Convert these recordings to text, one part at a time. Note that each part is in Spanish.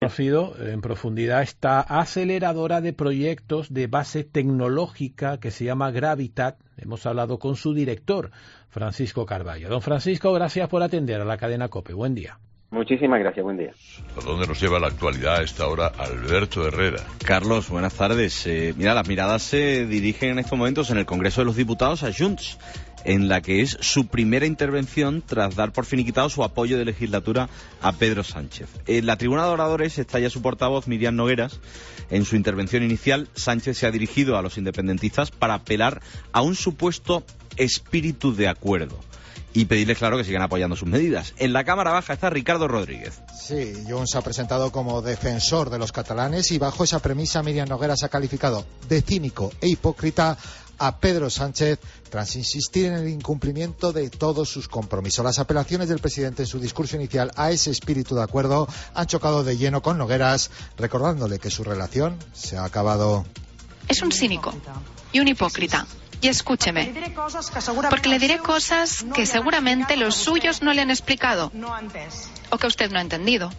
conocido en profundidad esta aceleradora de proyectos de base tecnológica que se llama Gravitat. Hemos hablado con su director, Francisco Carballo. Don Francisco, gracias por atender a la cadena COPE. Buen día. Muchísimas gracias, buen día. ¿A dónde nos lleva la actualidad a esta hora Alberto Herrera? Carlos, buenas tardes. Mira, las miradas se dirigen en estos momentos en el Congreso de los Diputados a Junts, en la que es su primera intervención tras dar por finiquitado su apoyo de legislatura a Pedro Sánchez. En la tribuna de oradores está ya su portavoz, Míriam Nogueras. En su intervención inicial, Sánchez se ha dirigido a los independentistas para apelar a un supuesto espíritu de acuerdo y pedirles, claro, que sigan apoyando sus medidas. En la Cámara Baja está Ricardo Rodríguez. Sí, Junts se ha presentado como defensor de los catalanes y bajo esa premisa Míriam Nogueras ha calificado de cínico e hipócrita a Pedro Sánchez tras insistir en el incumplimiento de todos sus compromisos. Las apelaciones del presidente en su discurso inicial a ese espíritu de acuerdo han chocado de lleno con Nogueras, recordándole que su relación se ha acabado. Es un cínico y un hipócrita. Y escúcheme, porque le diré cosas que seguramente los suyos no le han explicado o que usted no ha entendido.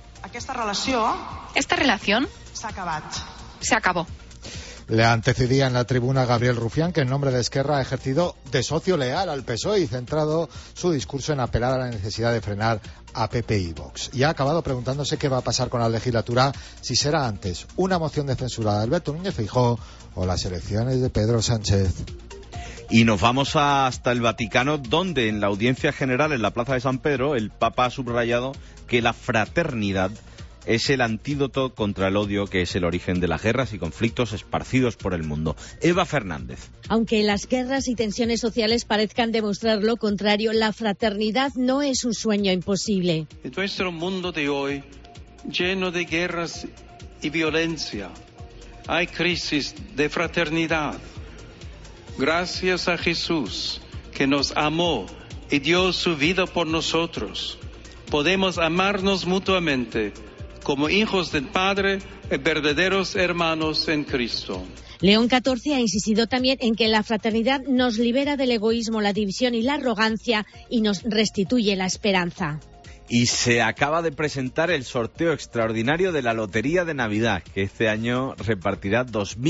Esta relación se acabó. Le antecedía en la tribuna Gabriel Rufián, que en nombre de Esquerra ha ejercido de socio leal al PSOE y centrado su discurso en apelar a la necesidad de frenar a PP y Vox. Y ha acabado preguntándose qué va a pasar con la legislatura, si será antes una moción de censura de Alberto Núñez Feijóo o las elecciones de Pedro Sánchez. Y nos vamos hasta el Vaticano, donde en la audiencia general en la Plaza de San Pedro el Papa ha subrayado que la fraternidad es el antídoto contra el odio, que es el origen de las guerras y conflictos esparcidos por el mundo. Eva Fernández. Aunque las guerras y tensiones sociales parezcan demostrar lo contrario, la fraternidad no es un sueño imposible. En nuestro mundo de hoy, lleno de guerras y violencia, hay crisis de fraternidad. Gracias a Jesús, que nos amó y dio su vida por nosotros, podemos amarnos mutuamente como hijos del Padre y verdaderos hermanos en Cristo. León XIV ha insistido también en que la fraternidad nos libera del egoísmo, la división y la arrogancia y nos restituye la esperanza. Y se acaba de presentar el sorteo extraordinario de la Lotería de Navidad, que este año repartirá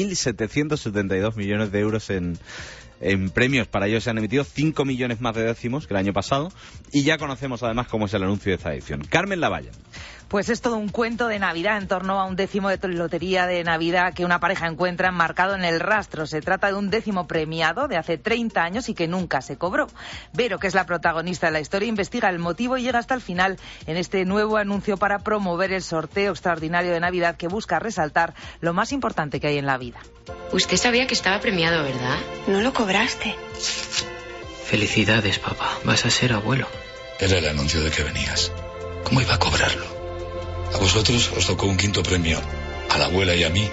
2.772 millones de euros en premios. Para ello se han emitido 5 millones más de décimos que el año pasado y ya conocemos además cómo es el anuncio de esta edición. Carmen Lavalla. Pues es todo un cuento de Navidad en torno a un décimo de lotería de Navidad que una pareja encuentra enmarcado en el rastro. Se trata de un décimo premiado de hace 30 años y que nunca se cobró. Vero, que es la protagonista de la historia, investiga el motivo y llega hasta el final en este nuevo anuncio para promover el sorteo extraordinario de Navidad que busca resaltar lo más importante que hay en la vida. Usted sabía que estaba premiado, ¿verdad? No lo cobraste. Felicidades, papá. Vas a ser abuelo. Era el anuncio de que venías. ¿Cómo iba a cobrarlo? A vosotros os tocó un quinto premio. A la abuela y a mí,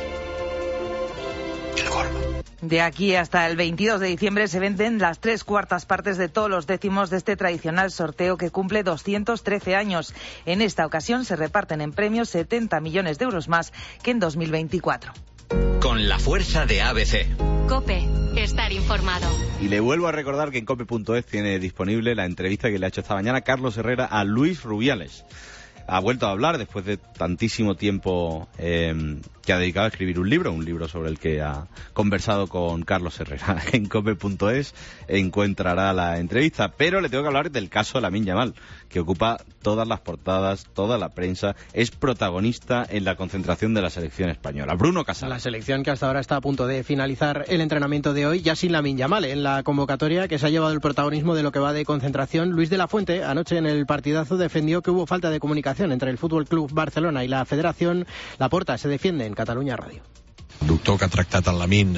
el gordo. De aquí hasta el 22 de diciembre se venden las 3/4 partes de todos los décimos de este tradicional sorteo que cumple 213 años. En esta ocasión se reparten en premios 70 millones de euros más que en 2024. Con la fuerza de ABC. COPE, estar informado. Y le vuelvo a recordar que en cope.es tiene disponible la entrevista que le ha hecho esta mañana Carlos Herrera a Luis Rubiales. Ha vuelto a hablar después de tantísimo tiempo que ha dedicado a escribir un libro sobre el que ha conversado con Carlos Herrera. En cope.es encontrará la entrevista, pero le tengo que hablar del caso de Lamine Yamal, que ocupa todas las portadas, toda la prensa, es protagonista en la concentración de la selección española. Bruno Casal. La selección que hasta ahora está a punto de finalizar el entrenamiento de hoy, ya sin Lamine Yamal en la convocatoria, que se ha llevado el protagonismo de lo que va de concentración. Luis de la Fuente, anoche en el partidazo, defendió que hubo falta de comunicación entre el Fútbol Club Barcelona y la Federación. Laporta se defiende en Catalunya Radio. El doctor que ha tratado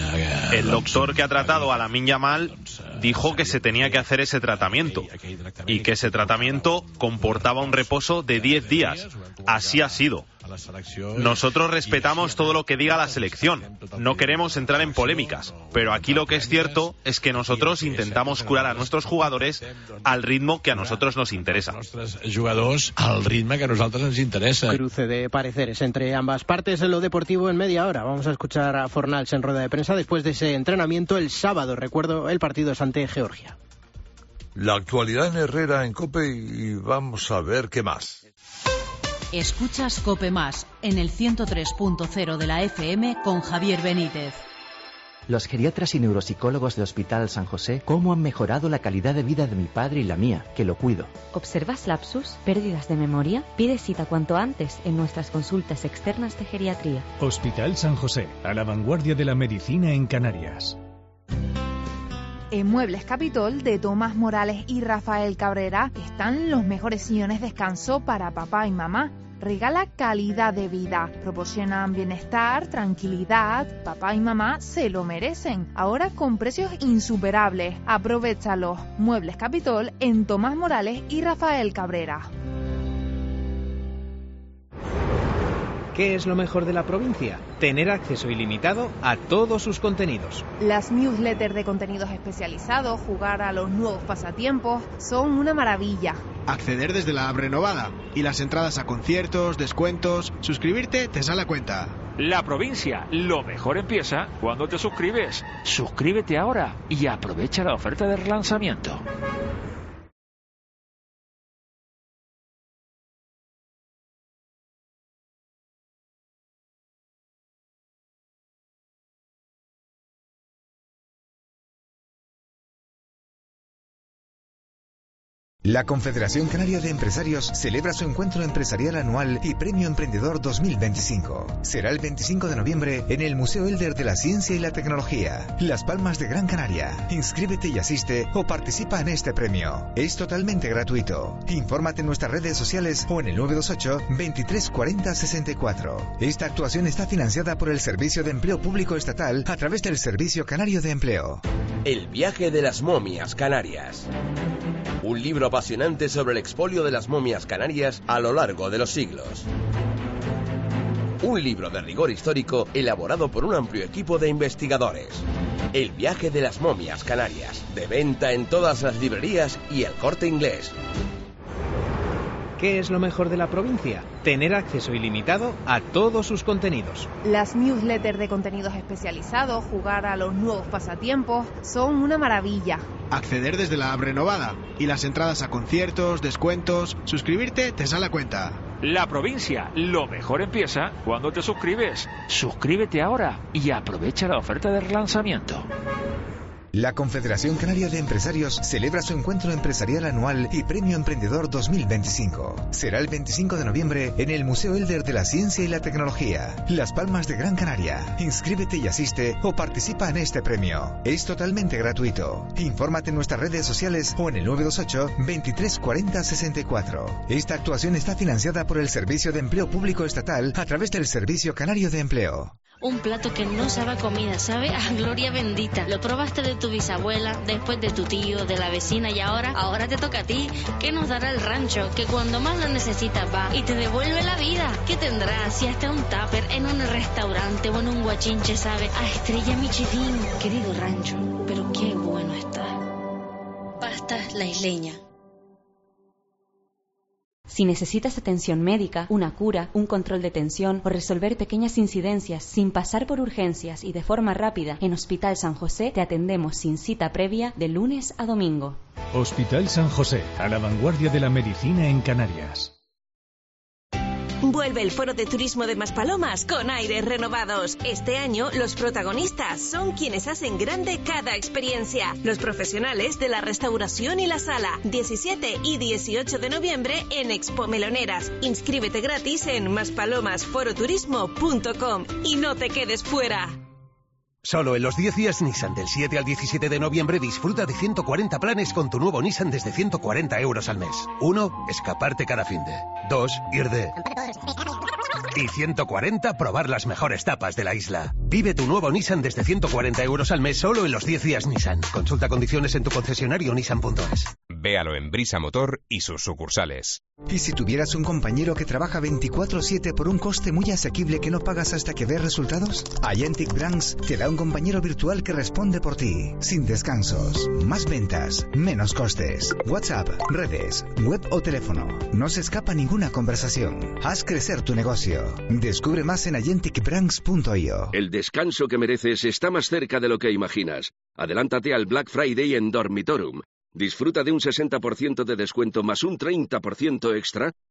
a Lamine Yamal dijo que se tenía que hacer ese tratamiento y que ese tratamiento comportaba un reposo de 10 días. Así ha sido. Nosotros respetamos todo lo que diga la selección. No queremos entrar en polémicas. Pero aquí lo que es cierto es que nosotros intentamos curar a nuestros jugadores al ritmo que a nosotros nos interesa. Cruce de pareceres entre ambas partes en lo deportivo en media hora. Vamos a escuchar a Fornals en rueda de prensa después de ese entrenamiento el sábado. Recuerdo, el partido es ante Georgia. La actualidad en Herrera en COPE y vamos a ver qué más. Escuchas COPE Más en el 103.0 de la FM con Javier Benítez. Los geriatras y neuropsicólogos del Hospital San José, ¿cómo han mejorado la calidad de vida de mi padre y la mía, que lo cuido? ¿Observas lapsus? ¿Pérdidas de memoria? Pide cita cuanto antes en nuestras consultas externas de geriatría. Hospital San José, a la vanguardia de la medicina en Canarias. En Muebles Capitol de Tomás Morales y Rafael Cabrera están los mejores sillones de descanso para papá y mamá. Regala calidad de vida, proporcionan bienestar, tranquilidad, papá y mamá se lo merecen. Ahora con precios insuperables, aprovéchalos. Muebles Capitol en Tomás Morales y Rafael Cabrera. ¿Qué es lo mejor de la provincia? Tener acceso ilimitado a todos sus contenidos. Las newsletters de contenidos especializados, jugar a los nuevos pasatiempos, son una maravilla. Acceder desde la app renovada y las entradas a conciertos, descuentos, suscribirte te sale a cuenta. La provincia, lo mejor empieza cuando te suscribes. Suscríbete ahora y aprovecha la oferta de relanzamiento. La Confederación Canaria de Empresarios celebra su encuentro empresarial anual y Premio Emprendedor 2025. Será el 25 de noviembre en el Museo Elder de la Ciencia y la Tecnología, Las Palmas de Gran Canaria. Inscríbete y asiste o participa en este premio. Es totalmente gratuito. Infórmate en nuestras redes sociales o en el 928 23 40 64. Esta actuación está financiada por el Servicio de Empleo Público Estatal a través del Servicio Canario de Empleo. El viaje de las momias canarias. Un libro apasionante sobre el expolio de las momias canarias a lo largo de los siglos. Un libro de rigor histórico elaborado por un amplio equipo de investigadores. El viaje de las momias canarias. De venta en todas las librerías y El Corte Inglés. ¿Qué es lo mejor de la provincia? Tener acceso ilimitado a todos sus contenidos. Las newsletters de contenidos especializados, jugar a los nuevos pasatiempos, son una maravilla. Acceder desde la app renovada y las entradas a conciertos, descuentos, suscribirte te sale a cuenta. La provincia, lo mejor empieza cuando te suscribes. Suscríbete ahora y aprovecha la oferta de relanzamiento. La Confederación Canaria de Empresarios celebra su encuentro empresarial anual y Premio Emprendedor 2025. Será el 25 de noviembre en el Museo Elder de la Ciencia y la Tecnología, Las Palmas de Gran Canaria. Inscríbete y asiste o participa en este premio. Es totalmente gratuito. Infórmate en nuestras redes sociales o en el 928 23 40 64. Esta actuación está financiada por el Servicio de Empleo Público Estatal a través del Servicio Canario de Empleo. Un plato que no sabe a comida, sabe a gloria bendita. Lo probaste de tu bisabuela, después de tu tío, de la vecina y ahora te toca a ti. ¿Qué nos dará el rancho? Que cuando más lo necesitas va y te devuelve la vida. ¿Qué tendrá si hasta un tupper en un restaurante o en un guachinche sabe a estrella Michelin? Querido rancho, pero qué bueno está. Pastas La Isleña. Si necesitas atención médica, una cura, un control de tensión o resolver pequeñas incidencias sin pasar por urgencias y de forma rápida, en Hospital San José te atendemos sin cita previa de lunes a domingo. Hospital San José, a la vanguardia de la medicina en Canarias. Vuelve el Foro de Turismo de Maspalomas con aires renovados. Este año los protagonistas son quienes hacen grande cada experiencia. Los profesionales de la restauración y la sala. 17 y 18 de noviembre en Expo Meloneras. Inscríbete gratis en maspalomasforoturismo.com y no te quedes fuera. Solo en los 10 días Nissan del 7 al 17 de noviembre disfruta de 140 planes con tu nuevo Nissan desde 140 euros al mes. 1. Escaparte cada finde. 2. Ir de... Y 140. Probar las mejores tapas de la isla. Vive tu nuevo Nissan desde 140 euros al mes solo en los 10 días Nissan. Consulta condiciones en tu concesionario nissan.es. Véalo en Brisa Motor y sus sucursales. ¿Y si tuvieras un compañero que trabaja 24/7 por un coste muy asequible que no pagas hasta que ves resultados? Agentic Brands te da un compañero virtual que responde por ti, sin descansos, más ventas, menos costes. WhatsApp, redes, web o teléfono. No se escapa ninguna conversación. Haz crecer tu negocio. Descubre más en agenticbrands.io. El descanso que mereces está más cerca de lo que imaginas. Adelántate al Black Friday en Dormitorum. Disfruta de un 60% de descuento más un 30% extra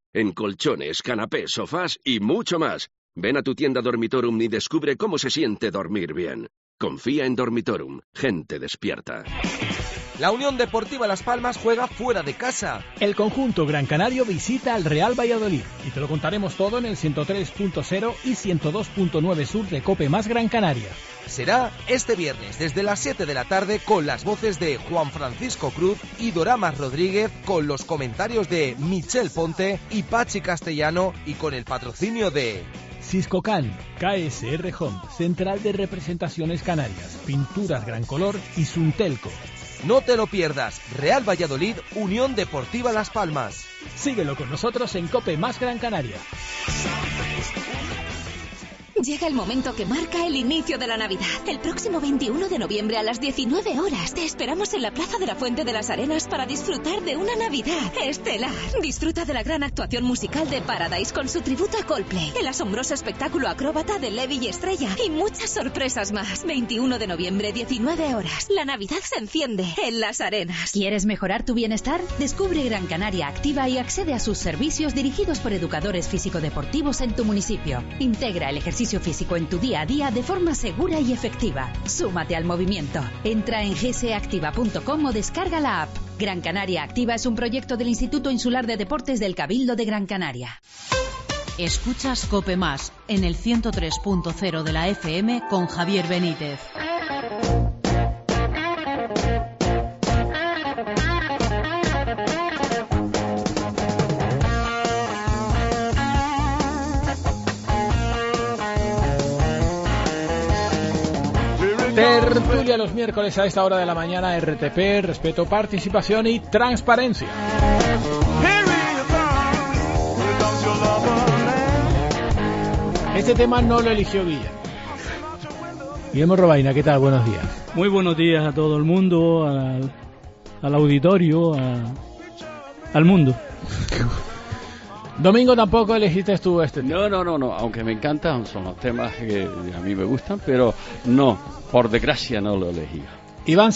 En colchones, canapés, sofás y mucho más. Ven a tu tienda Dormitorum y descubre cómo se siente dormir bien. Confía en Dormitorum, gente despierta. La Unión Deportiva Las Palmas juega fuera de casa. El conjunto Gran Canario visita al Real Valladolid y te lo contaremos todo en el 103.0 y 102.9 sur de COPE más Gran Canaria. Será este viernes desde las 7 de la tarde con las voces de Juan Francisco Cruz y Doramas Rodríguez, con los comentarios de Michel Ponte y Pachi Castellano y con el patrocinio de Siscocan, KSR Home, Central de Representaciones Canarias, Pinturas Gran Color y Suntelco. No te lo pierdas, Real Valladolid, Unión Deportiva Las Palmas. Síguelo con nosotros en COPE más Gran Canaria. Llega el momento que marca el inicio de la Navidad. El próximo 21 de noviembre a las 19 horas te esperamos en la Plaza de la Fuente de las Arenas para disfrutar de una Navidad estelar. Disfruta de la gran actuación musical de Paradise con su tributo a Coldplay, el asombroso espectáculo acróbata de Levi y Estrella y muchas sorpresas más. 21 de noviembre, 19 horas. La Navidad se enciende en las Arenas. ¿Quieres mejorar tu bienestar? Descubre Gran Canaria Activa y accede a sus servicios dirigidos por educadores físico-deportivos en tu municipio. Integra el ejercicio físico en tu día a día de forma segura y efectiva. Súmate al movimiento. Entra en gseactiva.com o descarga la app. Gran Canaria Activa es un proyecto del Instituto Insular de Deportes del Cabildo de Gran Canaria. Escuchas COPE más en el 103.0 de la FM con Javier Benítez. Tertulia los miércoles a esta hora de la mañana, RTP, respeto, participación y transparencia. Este tema no lo eligió Guilla. Guillermo Robaina, ¿qué tal? Buenos días. Muy buenos días a todo el mundo, al auditorio, al mundo. Domingo, tampoco elegiste tú este tema. No, aunque me encantan, son los temas que a mí me gustan, pero no, por desgracia no lo elegí. Iván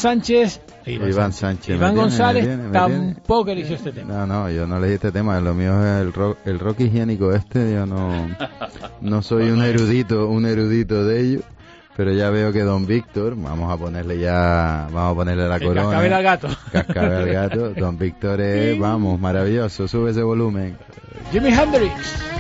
González tampoco eligió este tema. No, yo no elegí este tema, lo mío es el rock higiénico este, yo no soy un erudito de ello. Pero ya veo que Don Víctor, vamos a ponerle la corona. Cascabel al gato. Cascabel al gato. Don Víctor es, vamos, maravilloso. Sube ese volumen. Jimi Hendrix.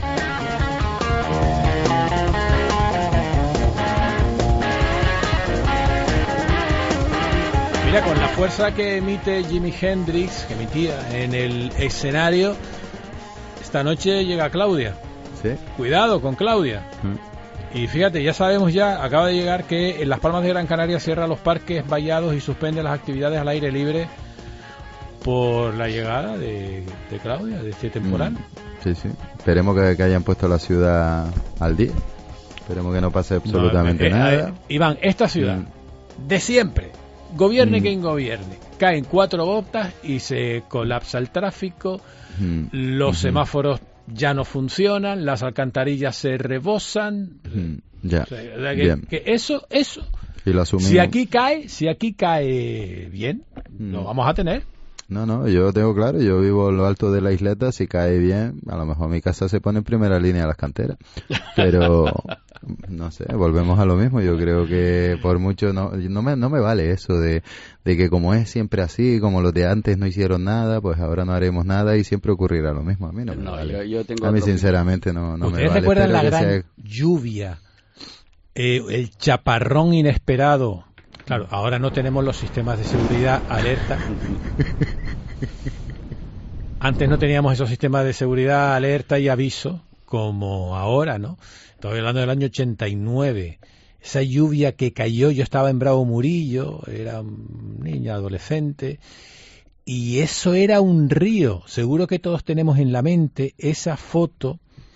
Mira, con la fuerza que emite Jimi Hendrix, que emitía en el escenario, esta noche llega Claudia. Sí. Cuidado con Claudia. Y fíjate, ya sabemos acaba de llegar que en Las Palmas de Gran Canaria cierra los parques vallados y suspende las actividades al aire libre por la llegada de Claudia, de este temporal. Sí. Esperemos que hayan puesto la ciudad al día. Esperemos que no pase absolutamente nada. Iván, esta ciudad, de siempre, gobierne quien gobierne, caen 4 gotas y se colapsa el tráfico, los semáforos ya no funcionan, las alcantarillas se rebosan. Ya. O sea, que eso y lo asumimos. Si aquí cae bien, lo vamos a tener. No, yo tengo claro, yo vivo en lo alto de la isleta, si cae bien, a lo mejor mi casa se pone en primera línea de las canteras. Pero no sé, volvemos a lo mismo. Yo creo que por mucho no me vale eso de que como es siempre así, como los de antes no hicieron nada, pues ahora no haremos nada y siempre ocurrirá lo mismo. A mí no me vale. Yo tengo a mí sinceramente no me vale. ¿Ustedes recuerdan la gran lluvia, el chaparrón inesperado? Claro, ahora no tenemos los sistemas de seguridad alerta. Antes no teníamos esos sistemas de seguridad alerta y aviso como ahora, ¿no? Estoy hablando del año 89. Esa lluvia que cayó, yo estaba en Bravo Murillo, era un niño adolescente, y eso era un río. Seguro que todos tenemos en la mente esa foto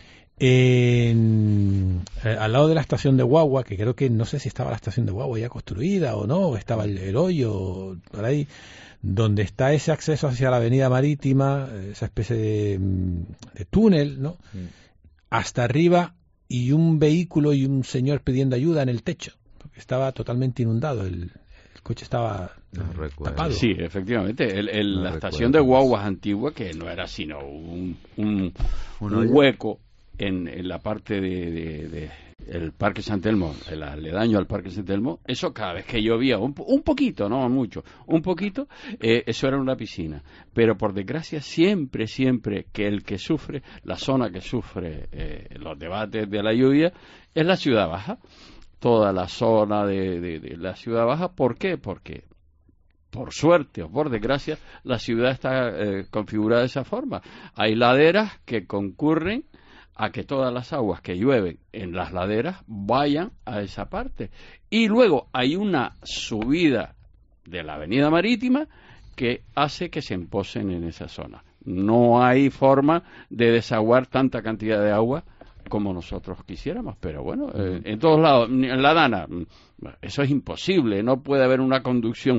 al lado de la estación de Guagua, que creo que no sé si estaba la estación de Guagua ya construida o no, o estaba el hoyo por ahí, donde está ese acceso hacia la avenida marítima, esa especie de túnel, ¿no? Hasta arriba, y un vehículo y un señor pidiendo ayuda en el techo, porque estaba totalmente inundado el coche estaba tapado. Sí, efectivamente. La estación de guaguas antigua, que no era sino un hueco en la parte de el Parque San Telmo, el aledaño al Parque San Telmo, eso cada vez que llovía, un poquito, no mucho, un poquito, eso era una piscina. Pero por desgracia, siempre que el que sufre, la zona que sufre los debates de la lluvia, es la Ciudad Baja. Toda la zona de la Ciudad Baja. ¿Por qué? Porque por suerte o por desgracia la ciudad está configurada de esa forma. Hay laderas que concurren a que todas las aguas que llueven en las laderas vayan a esa parte. Y luego hay una subida de la avenida marítima que hace que se emposen en esa zona. No hay forma de desaguar tanta cantidad de agua como nosotros quisiéramos, pero bueno, en todos lados, en la Dana, eso es imposible, no puede haber una conducción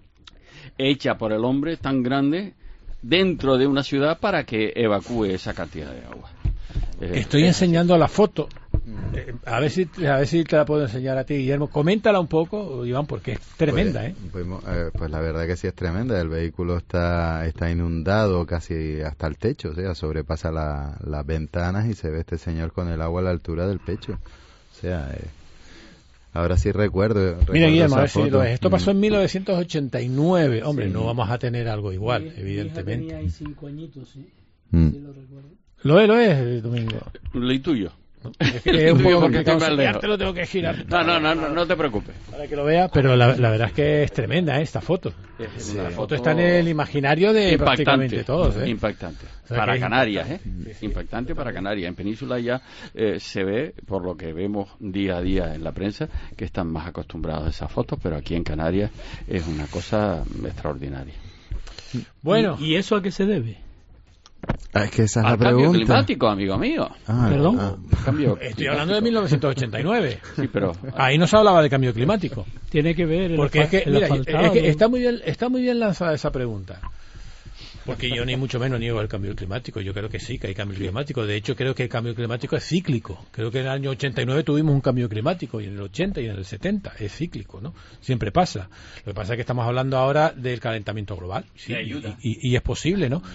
hecha por el hombre tan grande dentro de una ciudad para que evacúe esa cantidad de agua. Estoy enseñando la foto, a ver si te la puedo enseñar a ti, Guillermo. Coméntala un poco, Iván, porque es tremenda, pues la verdad que sí es tremenda. El vehículo está inundado casi hasta el techo, o sea, sobrepasa las ventanas y se ve este señor con el agua a la altura del pecho. O sea, ahora sí recuerdo. Mira, Guillermo, a ver si lo ves. Esto pasó en 1989. Hombre, no vamos a tener algo igual, evidentemente. Tenía ahí 5 añitos, sí. Sí lo recuerdo. Lo es, Domingo. Lo intuyo. Es que es un poco complicado, ya te lo tengo que girar. No te preocupes. Para que lo vea, pero la verdad es que es tremenda esta foto. La foto está en el imaginario de prácticamente todos. Impactante. O sea, para Canarias, impactante para Canarias. En Península ya se ve, por lo que vemos día a día en la prensa, que están más acostumbrados a esas fotos, pero aquí en Canarias es una cosa extraordinaria. Bueno. ¿Y eso a qué se debe? Es que esa es la cambio pregunta. climático, amigo mío. Perdón. Estoy hablando de 1989. Sí, pero ahí no se hablaba de cambio climático. Tiene que ver porque es que está muy bien lanzada esa pregunta. Porque yo ni mucho menos niego el cambio climático. Yo creo que sí, que hay cambio climático. De hecho, creo que el cambio climático es cíclico. Creo que en el año 89 tuvimos un cambio climático, y en el 80 y en el 70 es cíclico, ¿no? Siempre pasa. Lo que pasa es que estamos hablando ahora del calentamiento global. Sí, y es posible, ¿no?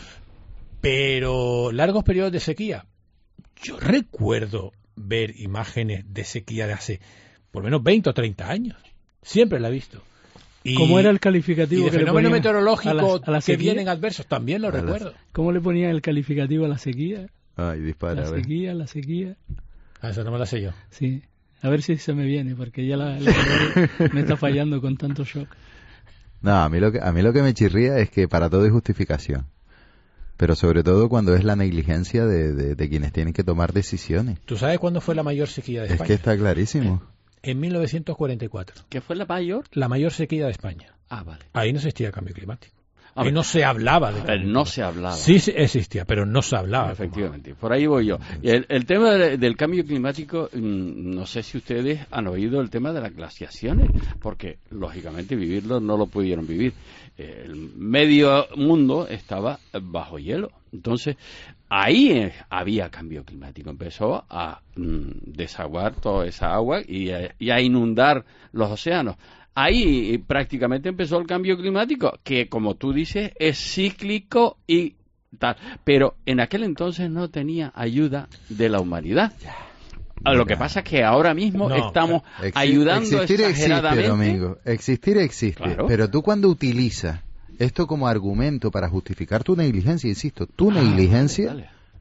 Pero largos periodos de sequía. Yo recuerdo ver imágenes de sequía de hace por lo menos 20 o 30 años. Siempre la he visto. ¿Cómo era el calificativo? Y de fenómenos meteorológicos a la que vienen adversos, también lo recuerdo. ¿Cómo le ponían el calificativo a la sequía? Dispara. La sequía. Eso no me la sé yo. Sí. A ver si se me viene, porque ya me está fallando con tanto shock. No, a mí lo que me chirría es que para todo hay justificación. Pero sobre todo cuando es la negligencia de quienes tienen que tomar decisiones. ¿Tú sabes cuándo fue la mayor sequía de España? Es que está clarísimo. En 1944. ¿Qué fue la mayor? La mayor sequía de España. Vale. Ahí no existía cambio climático. Ahí no se hablaba de pero no se hablaba. Sí existía, pero no se hablaba. Efectivamente, por ahí voy yo. El tema del cambio climático, no sé si ustedes han oído el tema de las glaciaciones, porque lógicamente vivirlo no lo pudieron vivir. El medio mundo estaba bajo hielo. Entonces, ahí había cambio climático. Empezó a desaguar toda esa agua y a inundar los océanos. Ahí prácticamente empezó el cambio climático, que como tú dices es cíclico y tal, pero en aquel entonces no tenía ayuda de la humanidad. Lo que pasa es que ahora mismo estamos ayudando exageradamente. Domingo. Existir existe, claro. Pero tú cuando utilizas esto como argumento para justificar tu negligencia, insisto, tu negligencia,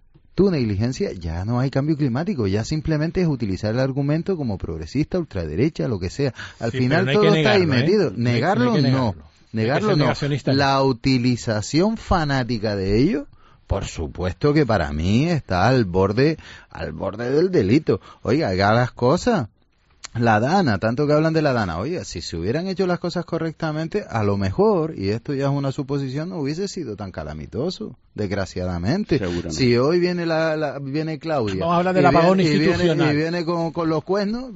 ya no hay cambio climático, ya simplemente es utilizar el argumento como progresista, ultraderecha, lo que sea. Al final todo está ahí metido. Negarlo no. La utilización fanática de ello, por supuesto que para mí está al borde del delito. Oiga, haga las cosas. La Dana, tanto que hablan de la Dana, oye, si se hubieran hecho las cosas correctamente, a lo mejor, y esto ya es una suposición, no hubiese sido tan calamitoso, desgraciadamente. Si hoy viene viene Claudia, vamos a hablar del apagón institucional, y viene con los cuernos,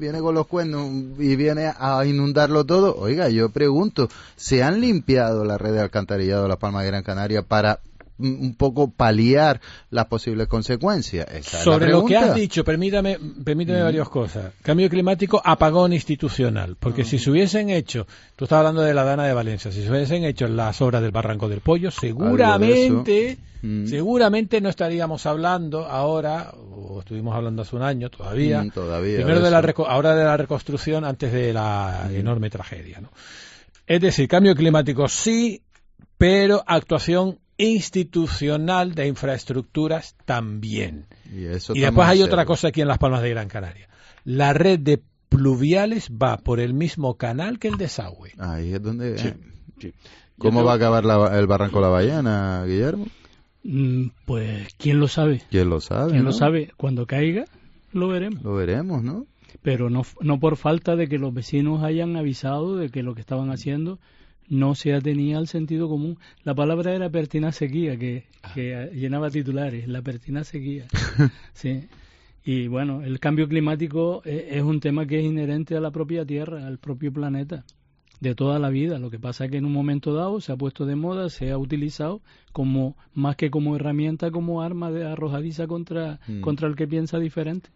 y viene a inundarlo todo, oiga, yo pregunto, ¿se han limpiado la red de alcantarillado de Las Palmas de Gran Canaria para un poco paliar las posibles consecuencias? Esa Sobre es la lo que pregunta. has dicho, permítame varias cosas. Cambio climático, apagón institucional. Porque si se hubiesen hecho, tú estabas hablando de la Dana de Valencia, si se hubiesen hecho las obras del Barranco del Pollo, seguramente no estaríamos hablando ahora, o estuvimos hablando hace un año todavía, primero ahora de la reconstrucción antes de la enorme tragedia, ¿no? Es decir, cambio climático sí, pero actuación institucional de infraestructuras también. Y después hay otra cosa aquí en Las Palmas de Gran Canaria. La red de pluviales va por el mismo canal que el desagüe. Ahí es donde... Sí. ¿Cómo va a acabar el Barranco La Ballena, Guillermo? Pues, ¿quién lo sabe? ¿Quién lo sabe? ¿Quién lo sabe? Cuando caiga, lo veremos. Lo veremos, ¿no? Pero no por falta de que los vecinos hayan avisado de que lo que estaban haciendo no se atenía al sentido común. La palabra era pertinace guía, que llenaba titulares, la pertinace guía. Sí. Y bueno, el cambio climático es un tema que es inherente a la propia Tierra, al propio planeta, de toda la vida. Lo que pasa es que en un momento dado se ha puesto de moda, se ha utilizado como más que como herramienta, como arma de arrojadiza contra el que piensa diferente.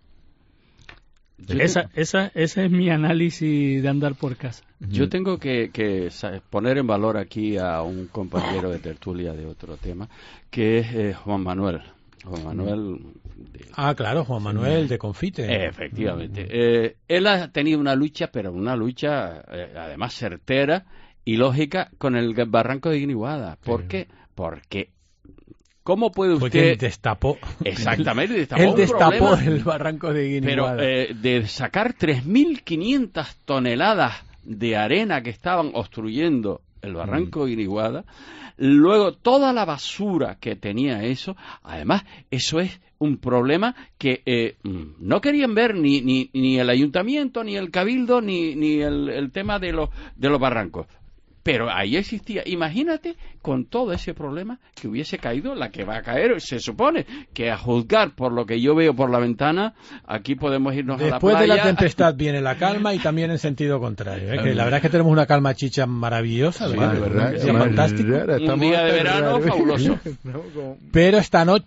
Ese es mi análisis de andar por casa. Yo tengo que poner en valor aquí a un compañero de tertulia de otro tema, que es Juan Manuel. Juan Manuel. Claro, Juan Manuel de Confite. Efectivamente. Él ha tenido una lucha, pero una lucha además certera y lógica con el barranco de Guiniguada. ¿Por qué? Porque ¿cómo puede usted...? Porque él destapó. Exactamente, él destapó el barranco de Guiniguada. Pero de sacar 3.500 toneladas de arena que estaban obstruyendo el barranco de Guiniguada, luego toda la basura que tenía eso, además, eso es un problema que no querían ver ni el ayuntamiento, ni el cabildo, ni el tema de los barrancos. Pero ahí existía, imagínate con todo ese problema que hubiese caído la que va a caer, se supone que a juzgar por lo que yo veo por la ventana, aquí podemos irnos después a la playa. De la tempestad viene la calma y también en sentido contrario, que la verdad es que tenemos una calma chicha maravillosa, ¿verdad? Sí, fantástico. Un día de verano fabuloso. Pero esta noche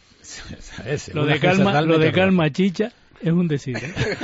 lo de calma chicha es un decir,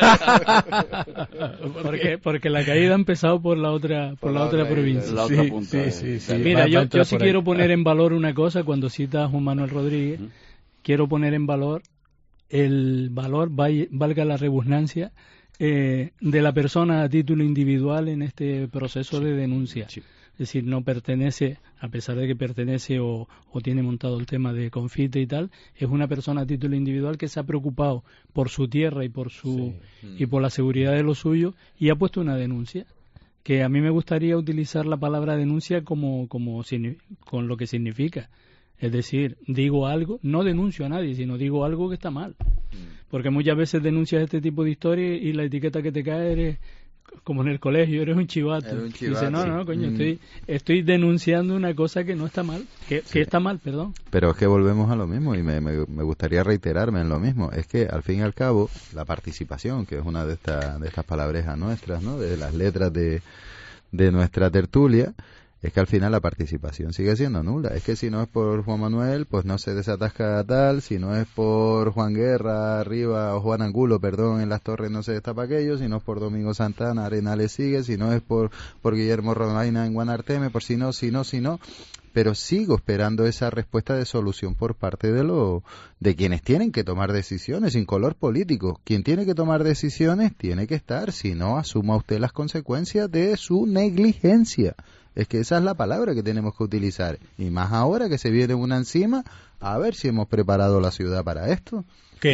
porque la caída ha empezado por la otra provincia. La otra punta. Sí. Mira, yo sí quiero poner en valor una cosa cuando cita a Juan Manuel Rodríguez. Quiero poner en valor el valor, valga la redundancia, de la persona a título individual en este proceso de denuncia. Es decir, no pertenece, a pesar de que pertenece o tiene montado el tema de Confite y tal, es una persona a título individual que se ha preocupado por su tierra y por la seguridad de lo suyo y ha puesto una denuncia. Que a mí me gustaría utilizar la palabra denuncia con lo que significa. Es decir, digo algo, no denuncio a nadie, sino digo algo que está mal. Porque muchas veces denuncias este tipo de historias y la etiqueta que te cae eres, como en el colegio, eres un chivato. Dice, no, coño, estoy denunciando una cosa que no está mal, que está mal, perdón. Pero es que volvemos a lo mismo y me gustaría reiterarme en lo mismo. Es que al fin y al cabo, la participación, que es una de estas palabrejas nuestras, ¿no? De las letras de nuestra tertulia, es que al final la participación sigue siendo nula. Es que si no es por Juan Manuel, pues no se desatasca tal, si no es por Juan Guerra arriba, o Juan Angulo, perdón, en las Torres no se destapa aquello, si no es por Domingo Santana, Arenales sigue, si no es por Guillermo Romaina en Guanarteme, por si no, pero sigo esperando esa respuesta de solución por parte de quienes tienen que tomar decisiones sin color político. Quien tiene que tomar decisiones tiene que estar, si no, asuma usted las consecuencias de su negligencia. Es que esa es la palabra que tenemos que utilizar. Y más ahora que se viene una encima, a ver si hemos preparado la ciudad para esto.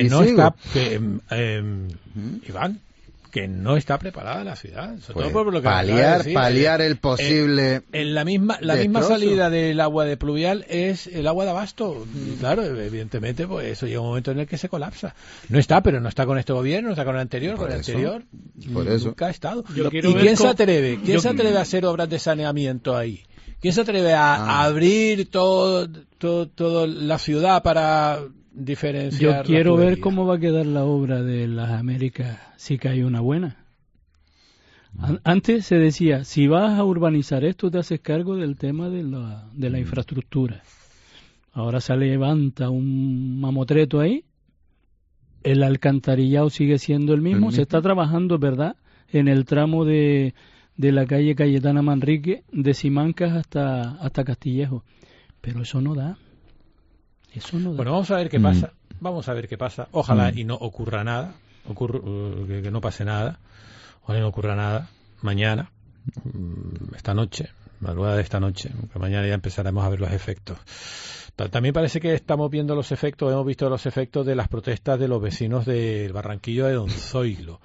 Iván, que no está preparada la ciudad. Sobre Pues todo por lo que paliar el posible en la misma salida del agua de pluvial es el agua de abasto. Y claro, evidentemente, pues eso llega un momento en el que se colapsa. No está, pero no está con este gobierno, no está con el anterior, nunca ha estado. ¿Y quién se atreve? ¿Quién se atreve a hacer obras de saneamiento ahí? ¿Quién se atreve a abrir todo la ciudad para diferenciar? Yo quiero ver cómo va a quedar la obra de las Américas si cae una buena. Antes se decía, si vas a urbanizar esto, te haces cargo del tema de la infraestructura. Ahora se levanta un mamotreto ahí, el alcantarillado sigue siendo el mismo. Se está trabajando, ¿verdad?, en el tramo de la calle Cayetana Manrique, de Simancas hasta Castillejo. Pero eso no da. Bueno, vamos a ver qué pasa. Vamos a ver qué pasa. Ojalá y no ocurra nada. Que no pase nada. Ojalá y no ocurra nada. Mañana, esta noche, madrugada de esta noche, que mañana ya empezaremos a ver los efectos. También parece que estamos viendo los efectos, hemos visto los efectos de las protestas de los vecinos del Barranquillo de Don Zoilo.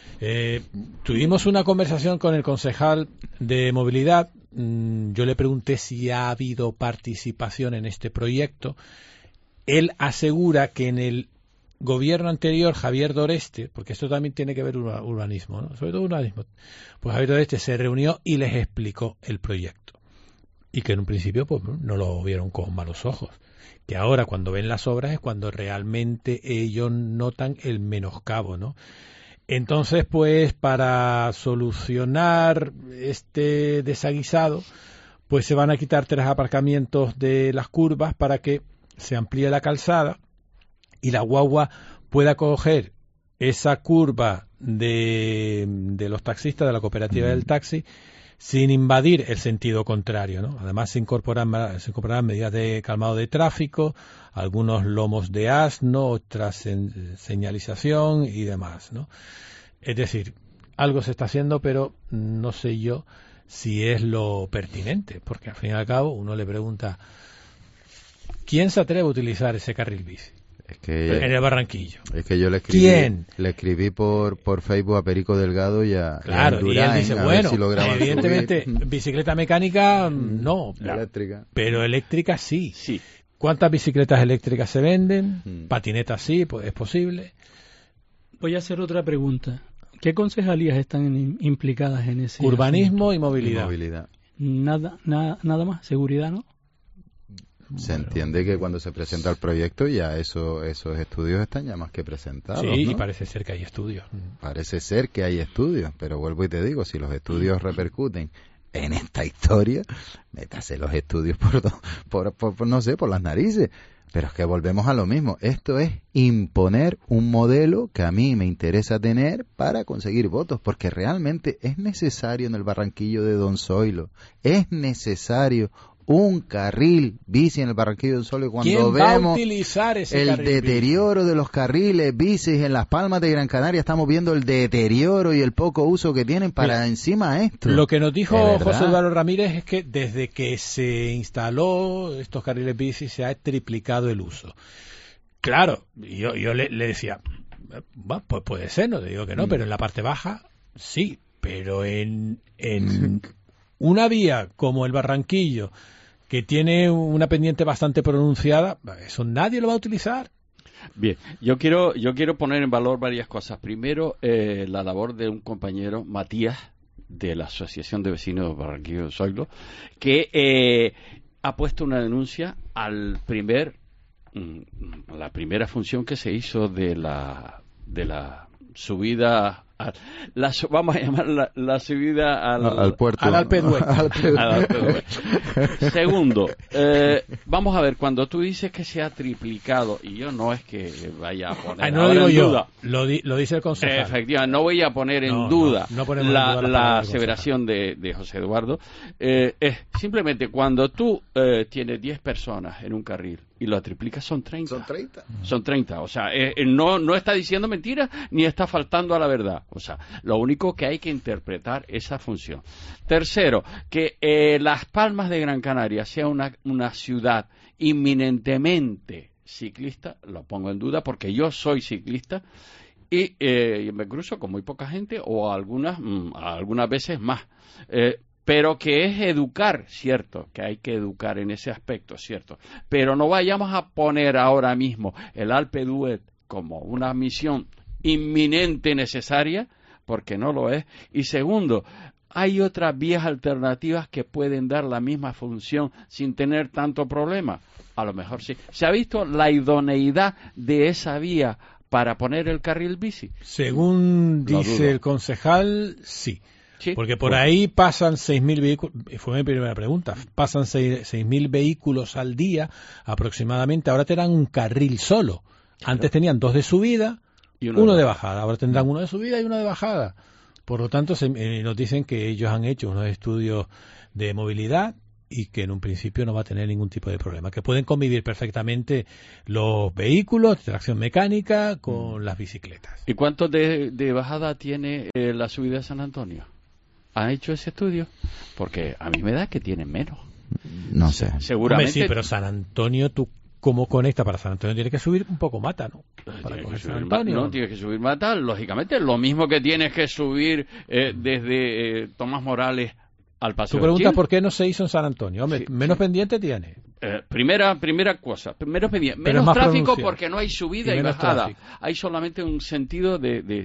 Tuvimos una conversación con el concejal de movilidad. Yo le pregunté si ha habido participación en este proyecto. Él asegura que en el gobierno anterior, Javier Doreste, porque esto también tiene que ver urbanismo, ¿no? Sobre todo urbanismo, pues Javier Doreste se reunió y les explicó el proyecto. Y que en un principio pues no lo vieron con malos ojos. Que ahora cuando ven las obras es cuando realmente ellos notan el menoscabo, ¿no? Entonces, pues, para solucionar este desaguisado, pues se van a quitar 3 aparcamientos de las curvas para que se amplíe la calzada y la guagua pueda coger esa curva de los taxistas, de la cooperativa del taxi, sin invadir el sentido contrario, ¿no? Además se incorporarán medidas de calmado de tráfico, algunos lomos de asno, otras señalización y demás, ¿no? Es decir, algo se está haciendo, pero no sé yo si es lo pertinente, porque al fin y al cabo uno le pregunta ¿quién se atreve a utilizar ese carril bici? En el Barranquillo. Es que yo le escribí por Facebook a Perico Delgado y a Claro, Indurain, y él dice, bueno, si evidentemente bicicleta mecánica no, eléctrica. Pero eléctrica sí. ¿Cuántas bicicletas eléctricas se venden? Patinetas sí, pues es posible. Voy a hacer otra pregunta. ¿Qué concejalías están implicadas en ese urbanismo asunto? y movilidad? Nada más, seguridad, ¿no? Se entiende que cuando se presenta el proyecto ya esos estudios están ya más que presentados. Sí, ¿no? Y parece ser que hay estudios. Parece ser que hay estudios, pero vuelvo y te digo, si los estudios repercuten en esta historia, métase los estudios por no sé, por las narices. Pero es que volvemos a lo mismo. Esto es imponer un modelo que a mí me interesa tener para conseguir votos, porque realmente es necesario en el Barranquillo de Don Zoilo, es necesario un carril bici en el Barranquillo de Don Zoilo. Cuando vemos el deterioro de los carriles bicis en Las Palmas de Gran Canaria, estamos viendo el deterioro y el poco uso que tienen para encima esto. Lo que nos dijo José Eduardo Ramírez es que desde que se instaló estos carriles bici se ha triplicado el uso. Claro, yo le decía, bueno, pues puede ser, no te digo que no, pero en la parte baja sí, pero en una vía como el Barranquillo, que tiene una pendiente bastante pronunciada, eso nadie lo va a utilizar. Bien, yo quiero poner en valor varias cosas. Primero, la labor de un compañero, Matías, de la Asociación de Vecinos de Barranquillo de Zoilo, que ha puesto una denuncia a la primera función que se hizo de la subida, vamos a llamar la subida al puerto, al Alpe d'Huez. Segundo, vamos a ver, cuando tú dices que se ha triplicado, y yo no es que vaya a poner no lo digo en duda, lo dice el concejal. Efectivamente, no voy a poner en duda la aseveración de José Eduardo. Simplemente cuando tú tienes 10 personas en un carril y lo triplicas, son 30. Son 30. O sea, no está diciendo mentiras ni está faltando a la verdad. O sea, lo único que hay que interpretar esa función. Tercero, que Las Palmas de Gran Canaria sea una ciudad inminentemente ciclista, lo pongo en duda porque yo soy ciclista y me cruzo con muy poca gente o algunas veces más. Pero que es educar, cierto, que hay que educar en ese aspecto, cierto. Pero no vayamos a poner ahora mismo el Alpe d'Huez como una misión inminente necesaria, porque no lo es. Y segundo, hay otras vías alternativas que pueden dar la misma función sin tener tanto problema. A lo mejor sí. ¿Se ha visto la idoneidad de esa vía para poner el carril bici? Según dice el concejal, sí. Sí. Porque por ahí pasan 6.000 vehículos, fue mi primera pregunta, pasan 6.000 vehículos al día aproximadamente, ahora tendrán un carril solo. Antes tenían 2 de subida, y uno de bajada, ahora tendrán uno de subida y uno de bajada. Por lo tanto, nos dicen que ellos han hecho unos estudios de movilidad y que en un principio no va a tener ningún tipo de problema, que pueden convivir perfectamente los vehículos de tracción mecánica con las bicicletas. ¿Y cuánto de bajada tiene la subida de San Antonio? ¿Han hecho ese estudio? Porque a mí me da que tienen menos. No sé. Seguramente. Hombre, sí, pero San Antonio, ¿tú cómo conecta? Para San Antonio tiene que subir un poco Mata, ¿no? Para coger San Antonio. No, tienes que subir Mata, lógicamente. Lo mismo que tienes que subir desde Tomás Morales al Paseo. Tú preguntas por qué no se hizo en San Antonio. Hombre, sí, menos pendiente tiene. Primera cosa, menos pendiente. Menos tráfico porque no hay subida y bajada. Tráfico. Hay solamente un sentido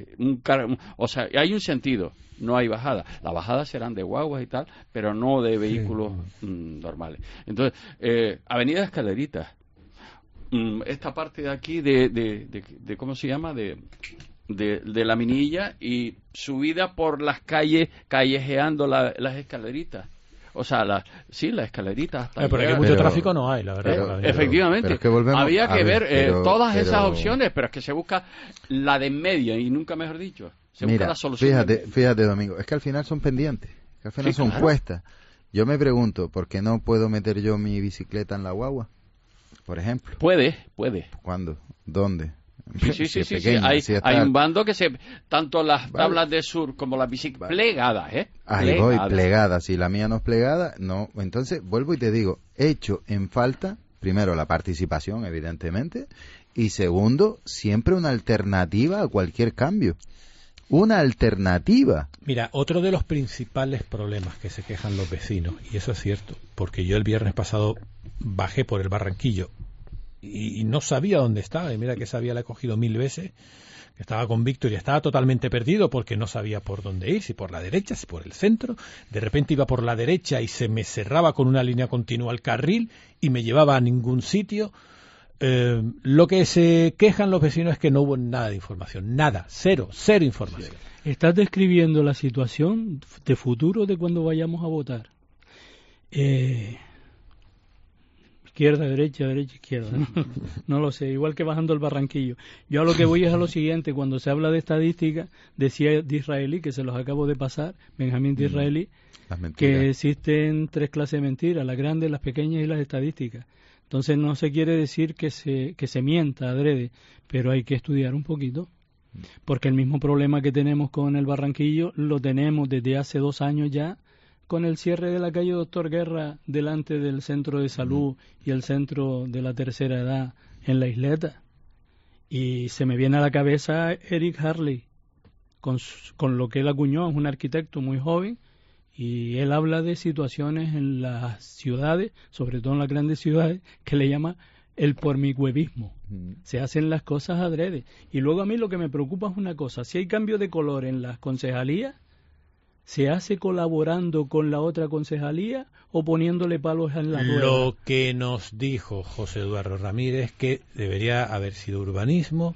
o sea, hay un sentido, no hay bajada. Las bajadas serán de guaguas y tal, pero no de vehículos normales. Entonces, Avenida Escaleritas. Esta parte de aquí de ¿cómo se llama? De la Minilla y subida por las calles, callejeando las escaleritas. O sea, las escaleritas. Pero aquí mucho tráfico no hay, la verdad. Efectivamente. Es que había que ver todas esas opciones, pero es que se busca la de en medio y nunca mejor dicho. Se busca la solución. Fíjate, Domingo, es que al final son pendientes, que al final son cuestas. Yo me pregunto, ¿por qué no puedo meter yo mi bicicleta en la guagua? Por ejemplo. Puede. ¿Cuándo? ¿Dónde? Sí. Hay un bando que tanto las tablas de surf como las bicicletas plegadas, Ahí voy, plegadas. Si la mía no es plegada, no. Entonces, vuelvo y te digo, echo en falta, primero, la participación, evidentemente, y segundo, siempre una alternativa a cualquier cambio. Una alternativa. Mira, otro de los principales problemas que se quejan los vecinos, y eso es cierto, porque yo el viernes pasado bajé por el Barranquillo y no sabía dónde estaba, y mira que sabía, la he cogido 1000 veces, que estaba con Víctor y estaba totalmente perdido porque no sabía por dónde ir, si por la derecha, si por el centro. De repente iba por la derecha y se me cerraba con una línea continua el carril y me llevaba a ningún sitio. Lo que se quejan los vecinos es que no hubo nada de información, nada, cero información. Estás describiendo la situación de futuro de cuando vayamos a votar. Izquierda, derecha, izquierda. No lo sé, igual que bajando el Barranquillo. Yo a lo que voy es a lo siguiente, cuando se habla de estadística, decía Disraeli, que se los acabo de pasar, Benjamín Disraeli, que existen 3 clases de mentiras, las grandes, las pequeñas y las estadísticas. Entonces no se quiere decir que se mienta adrede, pero hay que estudiar un poquito, porque el mismo problema que tenemos con el Barranquillo lo tenemos desde hace 2 años ya, con el cierre de la calle Doctor Guerra delante del centro de salud y el centro de la tercera edad en la isleta. Y se me viene a la cabeza Eric Harley, con lo que él acuñó, es un arquitecto muy joven, y él habla de situaciones en las ciudades, sobre todo en las grandes ciudades, que le llama el pormihuevismo. Se hacen las cosas adrede. Y luego a mí lo que me preocupa es una cosa, si hay cambio de color en las concejalías, ¿se hace colaborando con la otra concejalía o poniéndole palos en la rueda? Lo que nos dijo José Eduardo Ramírez, que debería haber sido urbanismo,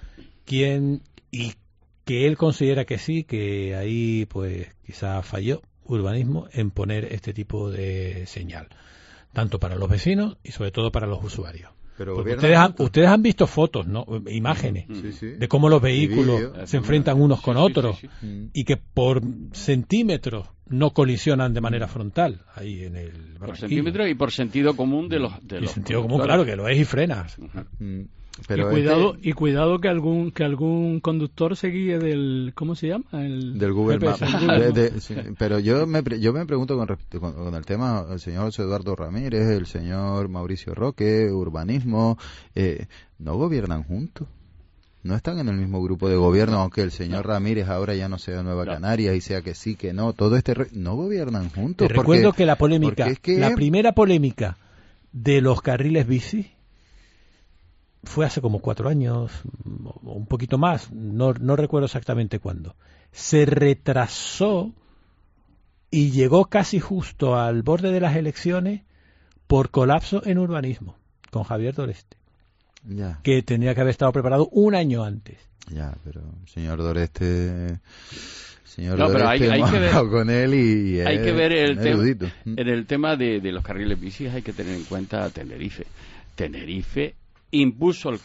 y que él considera que sí, que ahí pues quizá falló urbanismo en poner este tipo de señal, tanto para los vecinos y sobre todo para los usuarios. Pero ustedes han visto fotos, ¿no? Imágenes de cómo los vehículos se enfrentan unos con otros y que por centímetros no colisionan de manera frontal ahí en el Barranquillo. Por centímetros y por sentido común de los sentido común, claro, que lo es y frenas. Pero cuidado que algún conductor se guíe del, ¿cómo se llama? Del Google Maps. Pero yo me pregunto con el tema, el señor José Eduardo Ramírez, el señor Mauricio Roque, urbanismo, ¿no gobiernan juntos? No están en el mismo grupo de gobierno, aunque el señor Ramírez ahora ya no sea Nueva Canarias y sea que sí, que no, todo no gobiernan juntos. Te recuerdo que la polémica, la primera polémica de los carriles bici fue hace como 4 años, o un poquito más, no recuerdo exactamente cuándo. Se retrasó y llegó casi justo al borde de las elecciones por colapso en urbanismo, con Javier Doreste, que tendría que haber estado preparado 1 año antes. Ya, pero señor Doreste señor no, pero hay que ver con él y hay que ver en el tema de los carriles bici. Hay que tener en cuenta Tenerife. Tenerife impuso el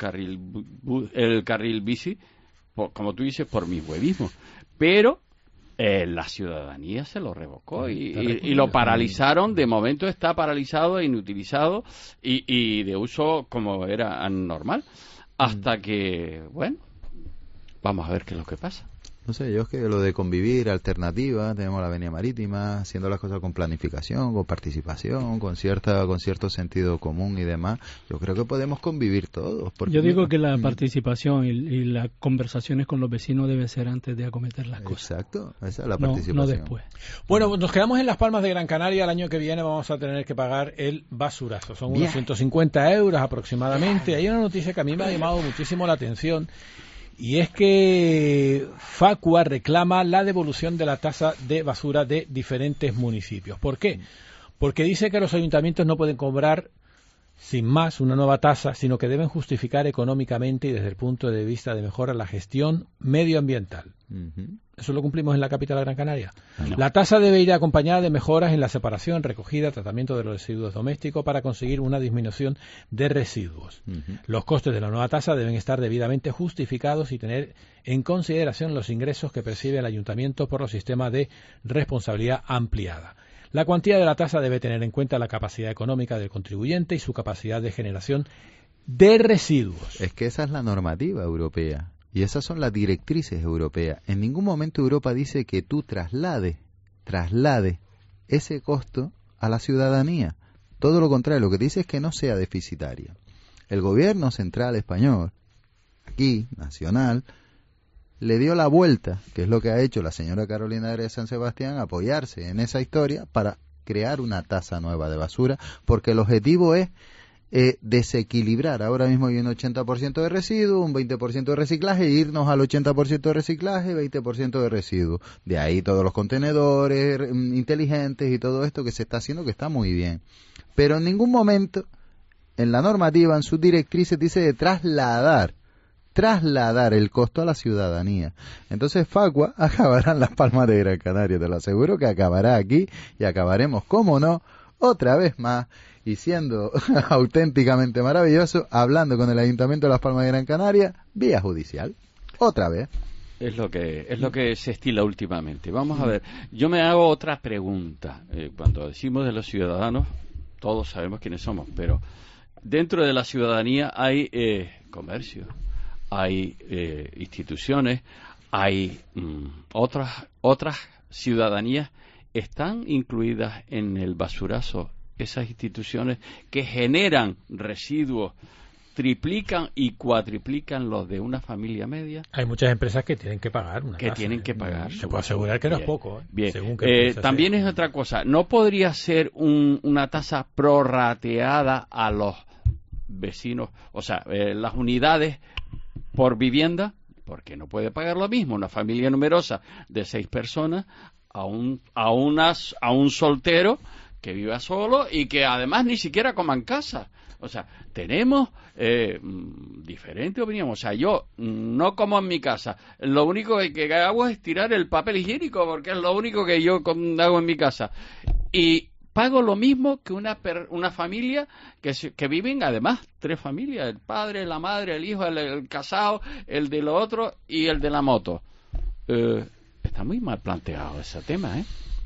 carril bici, como tú dices, por mi huevismo, pero la ciudadanía se lo revocó y lo paralizaron. De momento está paralizado e inutilizado y de uso como era normal, hasta que, bueno, vamos a ver qué es lo que pasa. No sé, yo es que lo de convivir, alternativa, tenemos la avenida marítima, haciendo las cosas con planificación, con participación, con cierto sentido común y demás, yo creo que podemos convivir todos. Yo digo que la participación y las conversaciones con los vecinos debe ser antes de acometer las cosas. Exacto, esa es la participación. No después. Bueno, nos quedamos en Las Palmas de Gran Canaria. El año que viene vamos a tener que pagar el basurazo. Son unos 150 euros aproximadamente. Hay una noticia que a mí me ha llamado muchísimo la atención. Y es que Facua reclama la devolución de la tasa de basura de diferentes municipios. ¿Por qué? Porque dice que los ayuntamientos no pueden cobrar sin más una nueva tasa, sino que deben justificar económicamente y desde el punto de vista de mejora la gestión medioambiental. ¿Eso lo cumplimos en la capital de Gran Canaria? No. La tasa debe ir acompañada de mejoras en la separación, recogida, tratamiento de los residuos domésticos para conseguir una disminución de residuos. Los costes de la nueva tasa deben estar debidamente justificados y tener en consideración los ingresos que percibe el ayuntamiento por los sistemas de responsabilidad ampliada. La cuantía de la tasa debe tener en cuenta la capacidad económica del contribuyente y su capacidad de generación de residuos. Es que esa es la normativa europea. Y esas son las directrices europeas. En ningún momento Europa dice que tú traslade ese costo a la ciudadanía. Todo lo contrario, lo que dice es que no sea deficitaria. El gobierno central español, aquí, nacional, le dio la vuelta, que es lo que ha hecho la señora Carolina de San Sebastián, apoyarse en esa historia para crear una tasa nueva de basura, porque el objetivo es desequilibrar. Ahora mismo hay un 80% de residuos, un 20% de reciclaje, e irnos al 80% de reciclaje, 20% de residuos. De ahí todos los contenedores inteligentes y todo esto que se está haciendo, que está muy bien. Pero en ningún momento en la normativa, en sus directrices, dice de trasladar el costo a la ciudadanía. Entonces Facua acabará en Las Palmas de Gran Canaria, te lo aseguro que acabará aquí, y acabaremos, cómo no, otra vez más, y siendo auténticamente maravilloso, hablando con el Ayuntamiento de Las Palmas de Gran Canaria, vía judicial, otra vez. Es lo que se estila últimamente. Vamos a ver, yo me hago otra pregunta. Cuando decimos de los ciudadanos, todos sabemos quiénes somos, pero dentro de la ciudadanía hay comercio, hay instituciones, hay otras ciudadanías. ¿Están incluidas en el basurazo esas instituciones que generan residuos, triplican y cuatriplican los de una familia media? Hay muchas empresas que tienen que pagar una tasa. Tienen que pagar. Se puede asegurar que no es poco. Bien. También es otra cosa. ¿No podría ser una tasa prorrateada a los vecinos? O sea, las unidades por vivienda, porque no puede pagar lo mismo una familia numerosa de 6 personas a un soltero que viva solo y que además ni siquiera coma en casa. O sea, tenemos diferentes opiniones. O sea, yo no como en mi casa. Lo único que hago es tirar el papel higiénico, porque es lo único que yo hago en mi casa. Y pago lo mismo que una familia que viven, además, 3 familias: el padre, la madre, el hijo, el casado, el de lo otro y el de la moto. Está muy mal planteado ese tema, ¿eh?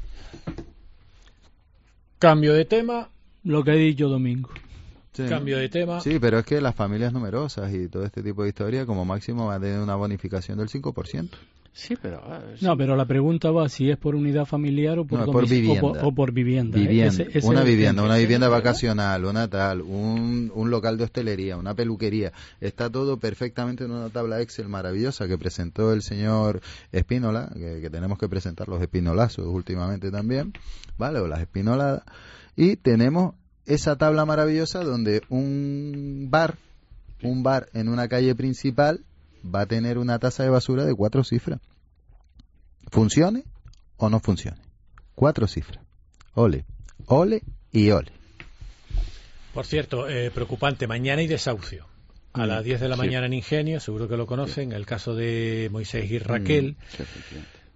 Cambio de tema. Lo que ha dicho Domingo. Sí. Cambio de tema. Sí, pero es que las familias numerosas y todo este tipo de historia, como máximo va a tener una bonificación del 5%. Sí, pero... No, pero la pregunta va si es por unidad familiar o por vivienda. O por vivienda. Una vivienda vacacional, una tal, un local de hostelería, una peluquería. Está todo perfectamente en una tabla Excel maravillosa que presentó el señor Espínola, que tenemos que presentar los espinolazos últimamente también, ¿vale? O las espinoladas. Y tenemos esa tabla maravillosa donde un bar en una calle principal va a tener una tasa de basura de 4 cifras. ¿Funcione o no funcione? 4 cifras. Ole, ole y ole. Por cierto, preocupante, mañana hay desahucio. A las 10 de la mañana en Ingenio, seguro que lo conocen, el caso de Moisés y Raquel.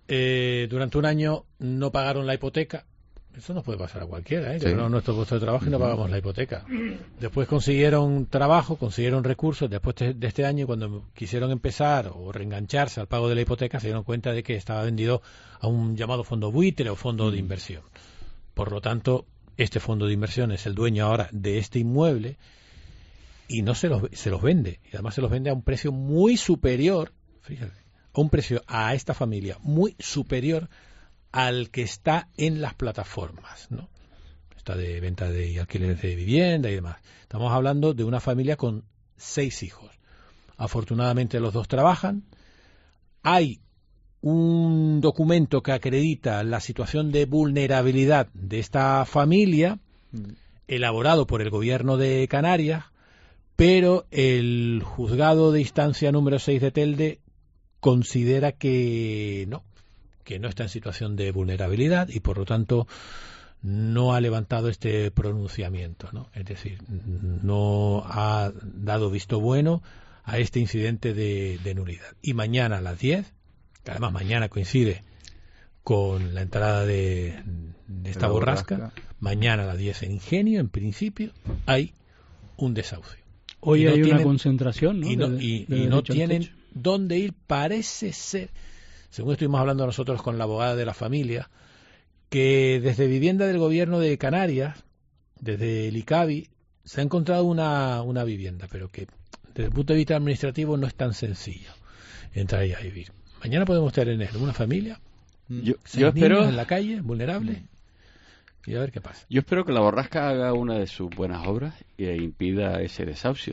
durante un año no pagaron la hipoteca. Eso nos puede pasar a cualquiera, ¿eh? Sí. Tenemos nuestro puesto de trabajo y no pagamos la hipoteca. Después consiguieron trabajo, consiguieron recursos. Después de este año, cuando quisieron empezar o reengancharse al pago de la hipoteca, se dieron cuenta de que estaba vendido a un llamado fondo buitre o fondo de inversión. Por lo tanto, este fondo de inversión es el dueño ahora de este inmueble y no se los vende. Y además se los vende a un precio muy superior, fíjate, a un precio a esta familia muy superior al que está en las plataformas, ¿no? Está de venta de alquileres de vivienda y demás. Estamos hablando de una familia con 6 hijos. Afortunadamente los 2 trabajan. Hay un documento que acredita la situación de vulnerabilidad de esta familia, elaborado por el gobierno de Canarias, pero el juzgado de instancia número 6 de Telde considera que no está en situación de vulnerabilidad y por lo tanto no ha levantado este pronunciamiento, ¿no? Es decir, no ha dado visto bueno a este incidente de nulidad. Y mañana a las 10, que además mañana coincide con la entrada de esta borrasca, mañana a las 10 en Ingenio, en principio, hay un desahucio. Hoy hay una concentración, ¿no? Y no tienen dónde ir, parece ser, según estuvimos hablando nosotros con la abogada de la familia, que desde vivienda del gobierno de Canarias, desde el ICABI, se ha encontrado una vivienda, pero que desde el punto de vista administrativo no es tan sencillo entrar ahí a vivir. Mañana podemos tener una familia, yo 6 espero niños en la calle, vulnerables, y a ver qué pasa. Yo espero que la borrasca haga una de sus buenas obras e impida ese desahucio.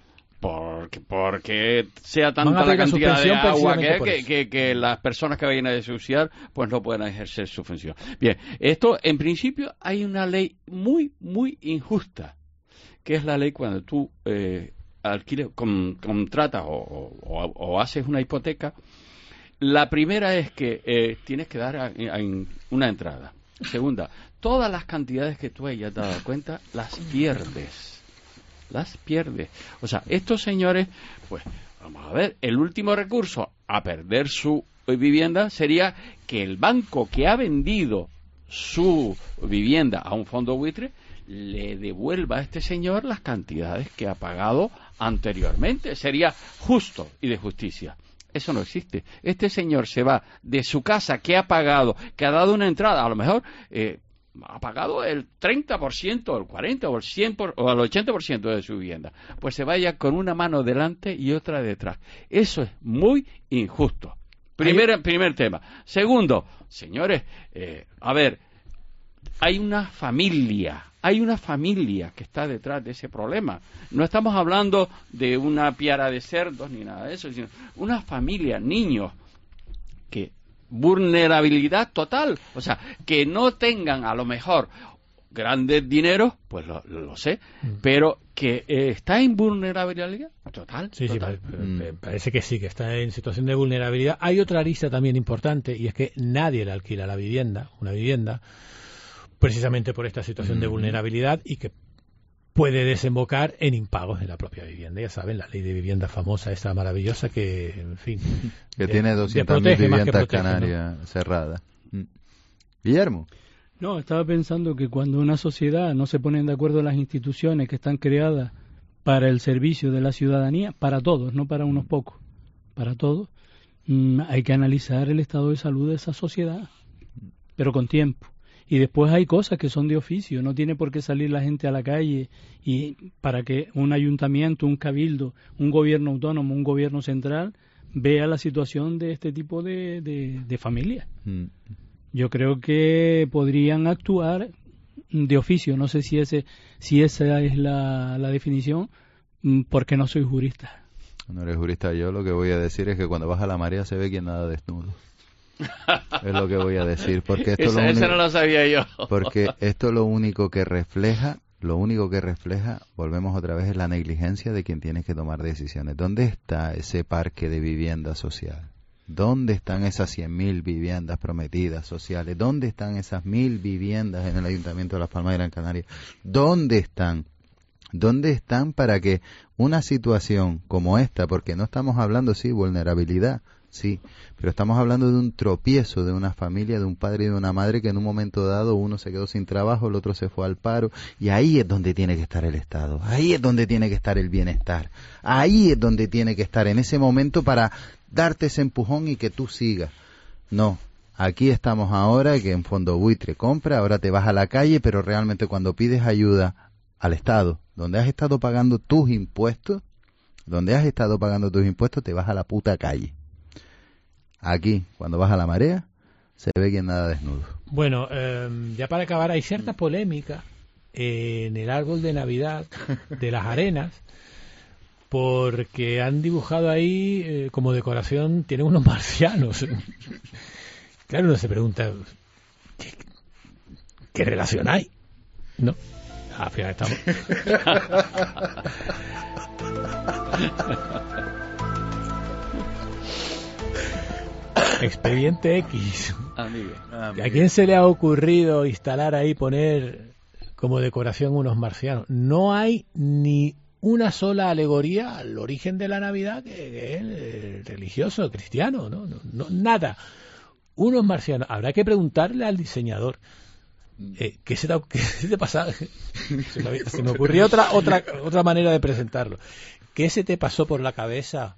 Porque sea tanta la cantidad de agua que las personas que vayan a desahuciar pues no puedan ejercer su función. Bien, esto en principio hay una ley muy, muy injusta, que es la ley cuando tú alquiles, contratas o haces una hipoteca. La primera es que tienes que dar una entrada. Segunda, todas las cantidades que tú hayas dado cuenta las pierdes. O sea, estos señores, pues, vamos a ver, el último recurso a perder su vivienda sería que el banco que ha vendido su vivienda a un fondo buitre le devuelva a este señor las cantidades que ha pagado anteriormente. Sería justo y de justicia. Eso no existe. Este señor se va de su casa que ha pagado, que ha dado una entrada, a lo mejor ha pagado el 30%, el 40% o el 100% o el 80% de su vivienda. Pues se vaya con una mano delante y otra detrás. Eso es muy injusto. Primer tema. Segundo, señores, a ver, hay una familia que está detrás de ese problema. No estamos hablando de una piara de cerdos ni nada de eso, sino una familia, niños, que vulnerabilidad total, o sea, que no tengan a lo mejor grandes dineros, pues lo sé, pero que está en vulnerabilidad total. Sí, total. Parece que sí, que está en situación de vulnerabilidad. Hay otra arista también importante y es que nadie le alquila una vivienda, precisamente por esta situación de vulnerabilidad y que puede desembocar en impagos en la propia vivienda. Ya saben, la ley de vivienda famosa, esta maravillosa que, en fin... Que tiene 200.000 viviendas canarias, ¿no?, cerradas. Guillermo. No, estaba pensando que cuando una sociedad no se ponen de acuerdo las instituciones que están creadas para el servicio de la ciudadanía, para todos, no para unos pocos, para todos, hay que analizar el estado de salud de esa sociedad, pero con tiempo. Y después hay cosas que son de oficio, no tiene por qué salir la gente a la calle y para que un ayuntamiento, un cabildo, un gobierno autónomo, un gobierno central vea la situación de este tipo de familias. Yo creo que podrían actuar de oficio, no sé si esa es la definición, porque no soy jurista. No eres jurista, yo lo que voy a decir es que cuando baja la marea se ve quien nada desnudo. Es lo que voy a decir, porque esto esa no lo sabía yo. Porque esto lo único que refleja, volvemos otra vez, es la negligencia de quien tiene que tomar decisiones. ¿Dónde está ese parque de vivienda social? ¿Dónde están esas 100.000 viviendas prometidas sociales? ¿Dónde están esas 1.000 viviendas en el Ayuntamiento de Las Palmas de Gran Canaria? ¿Dónde están? ¿Dónde están para que una situación como esta, porque no estamos hablando, sí, vulnerabilidad, sí, pero estamos hablando de un tropiezo de una familia, de un padre y de una madre que en un momento dado uno se quedó sin trabajo, el otro se fue al paro, y ahí es donde tiene que estar el Estado, ahí es donde tiene que estar el bienestar, ahí es donde tiene que estar en ese momento para darte ese empujón y que tú sigas. No, aquí estamos ahora que en Fondo Buitre compra, ahora te vas a la calle, pero realmente cuando pides ayuda al Estado, donde has estado pagando tus impuestos, te vas a la puta calle. Aquí, cuando vas a la marea, se ve quien nada desnudo. Bueno, ya para acabar, hay cierta polémica en el árbol de Navidad de las Arenas, porque han dibujado ahí como decoración, tienen unos marcianos. Claro, uno se pregunta, ¿qué relación hay? No, al final estamos... Expediente X. ¿A quién se le ha ocurrido instalar ahí, poner como decoración unos marcianos? No hay ni una sola alegoría al origen de la Navidad que es religioso, cristiano, no, nada. Unos marcianos. Habrá que preguntarle al diseñador. ¿Qué se te pasa? Se me ocurrió otra manera de presentarlo. ¿Qué se te pasó por la cabeza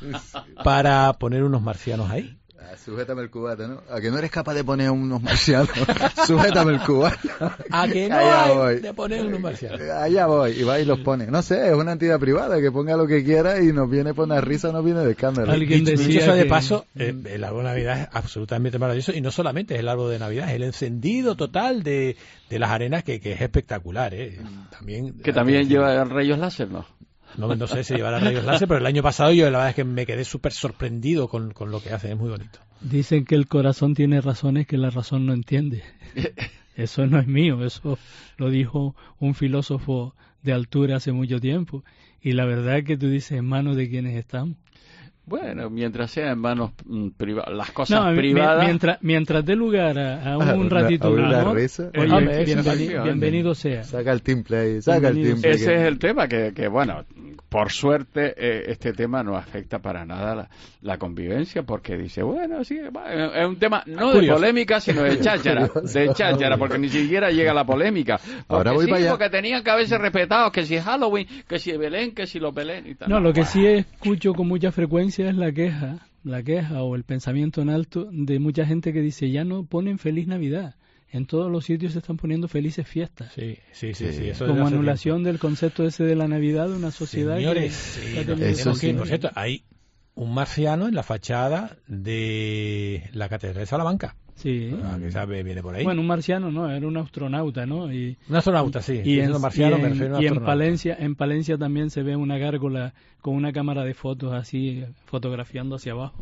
para poner unos marcianos ahí? Sujétame el cubata, ¿no? A que no eres capaz de poner unos marcianos. Sujétame el cubata. A que no hay de poner unos marcianos. Allá voy, y va y los pone. No sé, es una entidad privada, que ponga lo que quiera y nos viene por una risa, nos viene de escándalo. Alguien decía eso de paso, el árbol de Navidad es absolutamente maravilloso, y no solamente es el árbol de Navidad, es el encendido total de las Arenas, que es espectacular, También lleva rayos láser, ¿no? No sé si llevará rayos láser, pero el año pasado yo la verdad es que me quedé súper sorprendido con lo que hacen, es muy bonito. Dicen que el corazón tiene razones que la razón no entiende. Eso no es mío, eso lo dijo un filósofo de altura hace mucho tiempo. Y la verdad es que tú dices, ¿en manos de quiénes estamos? Bueno, mientras sea en manos privadas, las cosas privadas... Mientras dé lugar a un ratito de amor, bienvenido sea. Saca el timple ahí, saca el timple. Ese es el tema, que bueno, por suerte este tema no afecta para nada la convivencia, porque dice, bueno, sí, es un tema no de polémica, sino de cháchara, porque ni siquiera llega la polémica. Ahora voy para allá. Porque tenían que haberse respetado, que si es Halloween, que si Belén, que si los Belén y tal. No, lo que sí escucho con mucha frecuencia es la queja o el pensamiento en alto de mucha gente que dice, ya no ponen Feliz Navidad. En todos los sitios se están poniendo felices fiestas. Sí. Eso como anulación del concepto ese de la Navidad de una sociedad. Señores, por cierto, hay un marciano en la fachada de la Catedral de Salamanca. Sí. Que sabe, viene por ahí. Bueno, un marciano no, era un astronauta, ¿no? Un astronauta, sí. Y en Palencia también se ve una gárgola con una cámara de fotos así, fotografiando hacia abajo.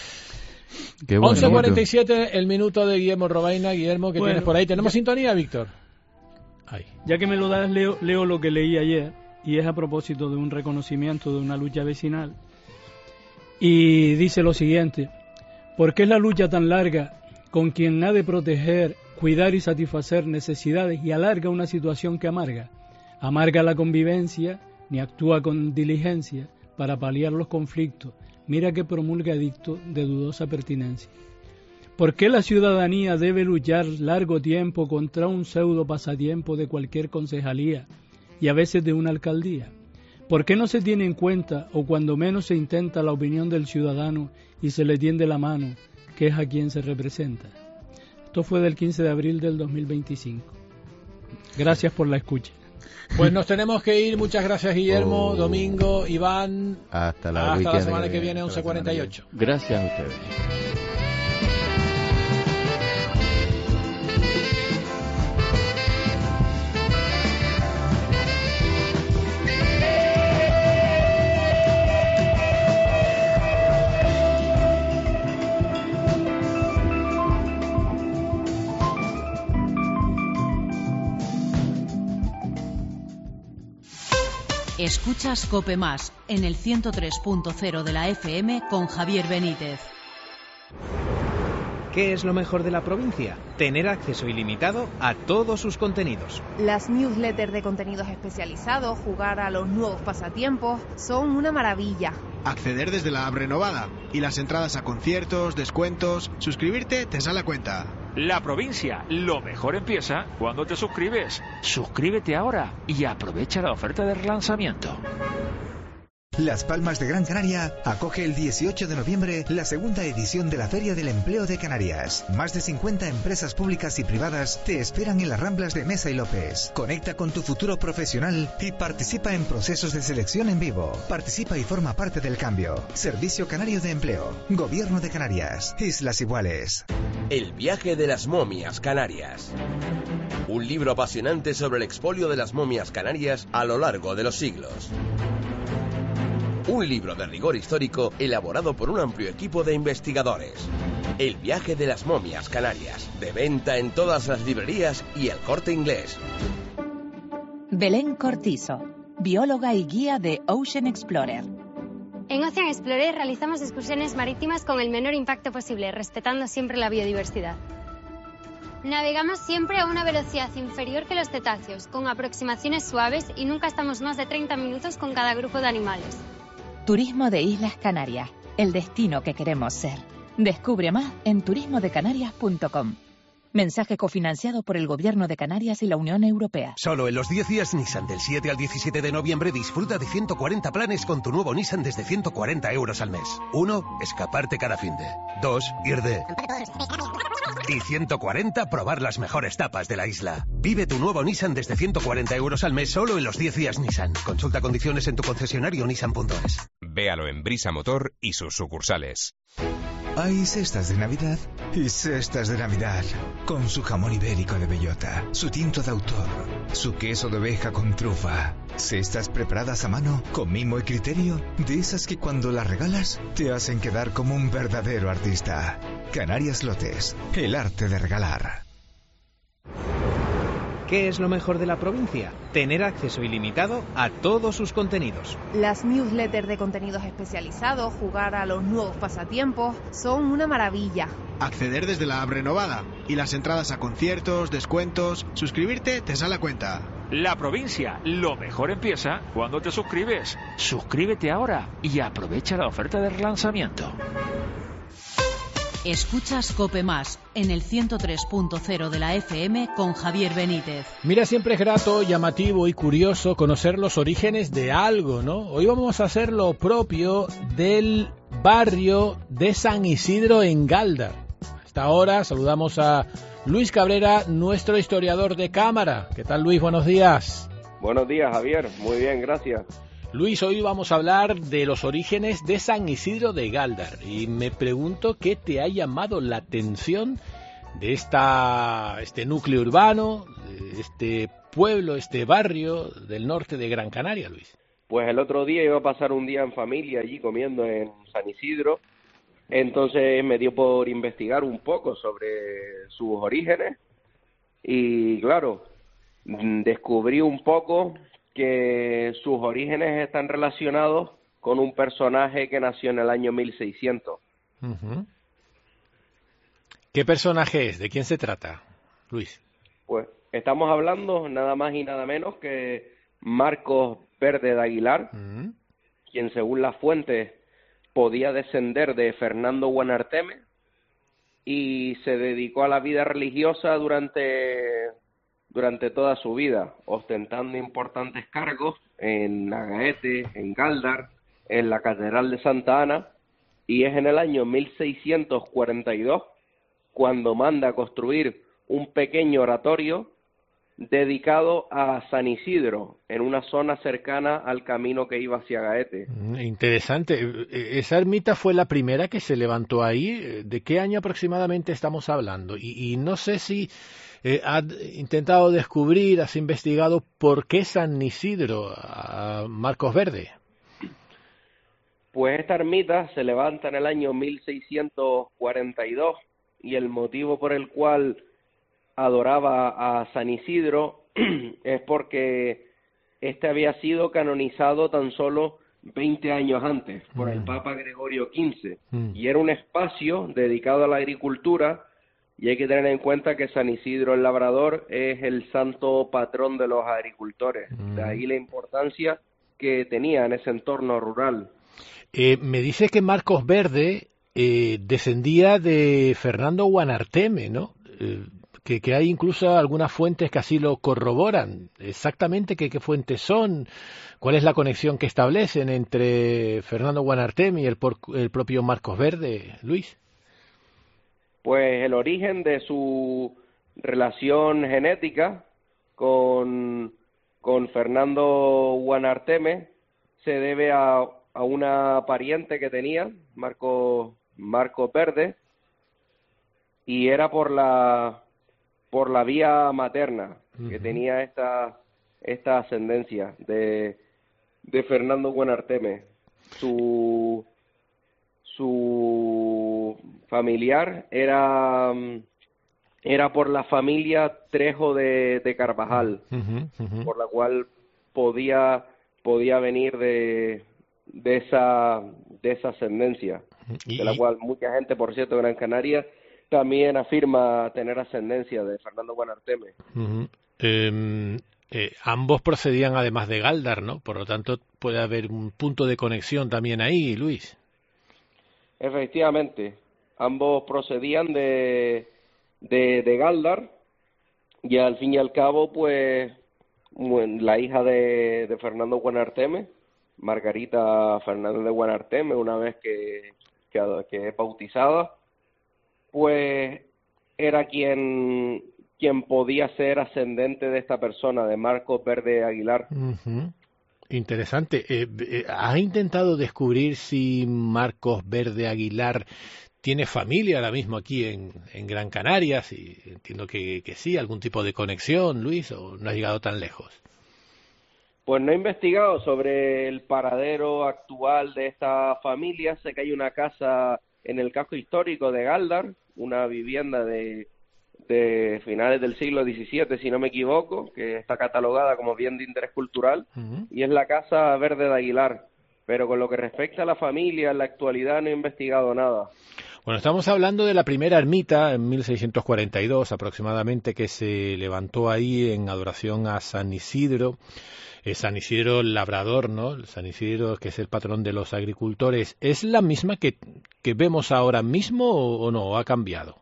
11:47, el minuto de Guillermo Robaina. Guillermo, ¿qué tienes por ahí? ¿Tenemos sintonía, Víctor? Ahí. Ya que me lo das, leo lo que leí ayer, y es a propósito de un reconocimiento de una lucha vecinal. Y dice lo siguiente: ¿por qué es la lucha tan larga con quien ha de proteger, cuidar y satisfacer necesidades y alarga una situación que amarga? Amarga la convivencia, ni actúa con diligencia para paliar los conflictos. Mira que promulga edicto de dudosa pertinencia. ¿Por qué la ciudadanía debe luchar largo tiempo contra un pseudo pasatiempo de cualquier concejalía y a veces de una alcaldía? ¿Por qué no se tiene en cuenta, o cuando menos se intenta, la opinión del ciudadano y se le tiende la mano, que es a quien se representa? Esto fue del 15 de abril del 2025. Gracias por la escucha. Pues nos tenemos que ir. Muchas gracias, Guillermo, Domingo, Iván. Hasta la semana que viene, 11:48. Gracias a ustedes. Escuchas COPE Más en el 103.0 de la FM con Javier Benítez. ¿Qué es lo mejor de la provincia? Tener acceso ilimitado a todos sus contenidos. Las newsletters de contenidos especializados, jugar a los nuevos pasatiempos, son una maravilla. Acceder desde la app renovada y las entradas a conciertos, descuentos, suscribirte te sale a cuenta. La provincia, lo mejor empieza cuando te suscribes. Suscríbete ahora y aprovecha la oferta de relanzamiento. Las Palmas de Gran Canaria acoge el 18 de noviembre la segunda edición de la Feria del Empleo de Canarias. Más de 50 empresas públicas y privadas te esperan en las Ramblas de Mesa y López. Conecta con tu futuro profesional y participa en procesos de selección en vivo. Participa y forma parte del cambio. Servicio Canario de Empleo. Gobierno de Canarias. Islas Iguales. El viaje de las momias canarias. Un libro apasionante sobre el expolio de las momias canarias a lo largo de los siglos. Un libro de rigor histórico elaborado por un amplio equipo de investigadores. El viaje de las momias canarias. De venta en todas las librerías y El Corte Inglés. Belén Cortizo, bióloga y guía de Ocean Explorer. En Ocean Explorer realizamos excursiones marítimas con el menor impacto posible, respetando siempre la biodiversidad. Navegamos siempre a una velocidad inferior que los cetáceos, con aproximaciones suaves y nunca estamos más de 30 minutos con cada grupo de animales. Turismo de Islas Canarias, el destino que queremos ser. Descubre más en turismodecanarias.com. Mensaje cofinanciado por el Gobierno de Canarias y la Unión Europea. Solo en los 10 días Nissan del 7 al 17 de noviembre disfruta de 140 planes con tu nuevo Nissan desde 140 euros al mes. 1. Escaparte cada finde. 2. Ir de... Y 140, probar las mejores tapas de la isla. Vive tu nuevo Nissan desde 140 euros al mes solo en los 10 días Nissan. Consulta condiciones en tu concesionario nissan.es. Véalo en Brisa Motor y sus sucursales. Hay cestas de Navidad y cestas de Navidad. Con su jamón ibérico de bellota, su tinto de autor, su queso de oveja con trufa. Cestas preparadas a mano, con mimo y criterio, de esas que cuando las regalas te hacen quedar como un verdadero artista. Canarias Lotes, el arte de regalar. ¿Qué es lo mejor de la provincia? Tener acceso ilimitado a todos sus contenidos. Las newsletters de contenidos especializados, jugar a los nuevos pasatiempos, son una maravilla. Acceder desde la app renovada y las entradas a conciertos, descuentos, suscribirte te sale a cuenta. La provincia, lo mejor empieza cuando te suscribes. Suscríbete ahora y aprovecha la oferta de relanzamiento. Escuchas COPE Más en el 103.0 de la FM con Javier Benítez. Mira, siempre es grato, llamativo y curioso conocer los orígenes de algo, ¿no? Hoy vamos a hacer lo propio del barrio de San Isidro en Galdar. Hasta ahora saludamos a Luis Cabrera, nuestro historiador de cámara. ¿Qué tal, Luis? Buenos días. Buenos días, Javier. Muy bien, gracias. Luis, hoy vamos a hablar de los orígenes de San Isidro de Galdar y me pregunto qué te ha llamado la atención de este núcleo urbano, de este pueblo, este barrio del norte de Gran Canaria, Luis. Pues el otro día iba a pasar un día en familia allí comiendo en San Isidro, entonces me dio por investigar un poco sobre sus orígenes y claro, descubrí un poco que sus orígenes están relacionados con un personaje que nació en el año 1600. Uh-huh. ¿Qué personaje es? ¿De quién se trata, Luis? Pues estamos hablando nada más y nada menos que Marcos Verde de Aguilar, uh-huh, quien según las fuentes podía descender de Fernando Buenarteme y se dedicó a la vida religiosa durante toda su vida, ostentando importantes cargos en Agaete, en Galdar, en la Catedral de Santa Ana, y es en el año 1642 cuando manda construir un pequeño oratorio dedicado a San Isidro, en una zona cercana al camino que iba hacia Agaete. Interesante. ¿Esa ermita fue la primera que se levantó ahí? ¿De qué año aproximadamente estamos hablando? Y no sé si has intentado descubrir, has investigado por qué San Isidro, a Marcos Verde. Pues esta ermita se levanta en el año 1642 y el motivo por el cual adoraba a San Isidro es porque este había sido canonizado tan solo 20 años antes por el Papa Gregorio XV, y era un espacio dedicado a la agricultura, y hay que tener en cuenta que San Isidro el Labrador es el santo patrón de los agricultores, de ahí la importancia que tenía en ese entorno rural. Me dice que Marcos Verde descendía de Fernando Guanarteme, ¿no? Que hay incluso algunas fuentes que así lo corroboran. Exactamente qué fuentes son, cuál es la conexión que establecen entre Fernando Guanarteme y el propio Marcos Verde, Luis. Pues el origen de su relación genética con Fernando Guanarteme se debe a una pariente que tenía, Marcos Verde, y era por la vía materna, que tenía esta ascendencia de Fernando Guanarteme. Su familiar era por la familia Trejo de Carvajal, por la cual podía venir de esa ascendencia, de la cual mucha gente, por cierto, de Gran Canaria también afirma tener ascendencia de Fernando Guanarteme. Ambos procedían además de Gáldar, ¿no? Por lo tanto, puede haber un punto de conexión también ahí, Luis. Efectivamente, ambos procedían de Gáldar, y al fin y al cabo, pues, la hija de Fernando Guanarteme, Margarita Fernández de Guanarteme, una vez que es bautizada, pues era quien podía ser ascendente de esta persona, de Marcos Verde Aguilar. Interesante. ¿Has intentado descubrir si Marcos Verde Aguilar tiene familia ahora mismo aquí en Gran Canaria? Sí, entiendo que sí, algún tipo de conexión, Luis, o no has llegado tan lejos. Pues no he investigado sobre el paradero actual de esta familia. Sé que hay una casa en el casco histórico de Gáldar, una vivienda de finales del siglo XVII, si no me equivoco, que está catalogada como bien de interés cultural, y es la Casa Verde de Aguilar. Pero con lo que respecta a la familia, en la actualidad no he investigado nada. Bueno, estamos hablando de la primera ermita en 1642 aproximadamente, que se levantó ahí en adoración a San Isidro. San Isidro el Labrador, ¿no? San Isidro, que es el patrón de los agricultores. ¿Es la misma que vemos ahora mismo o no? ¿O ha cambiado?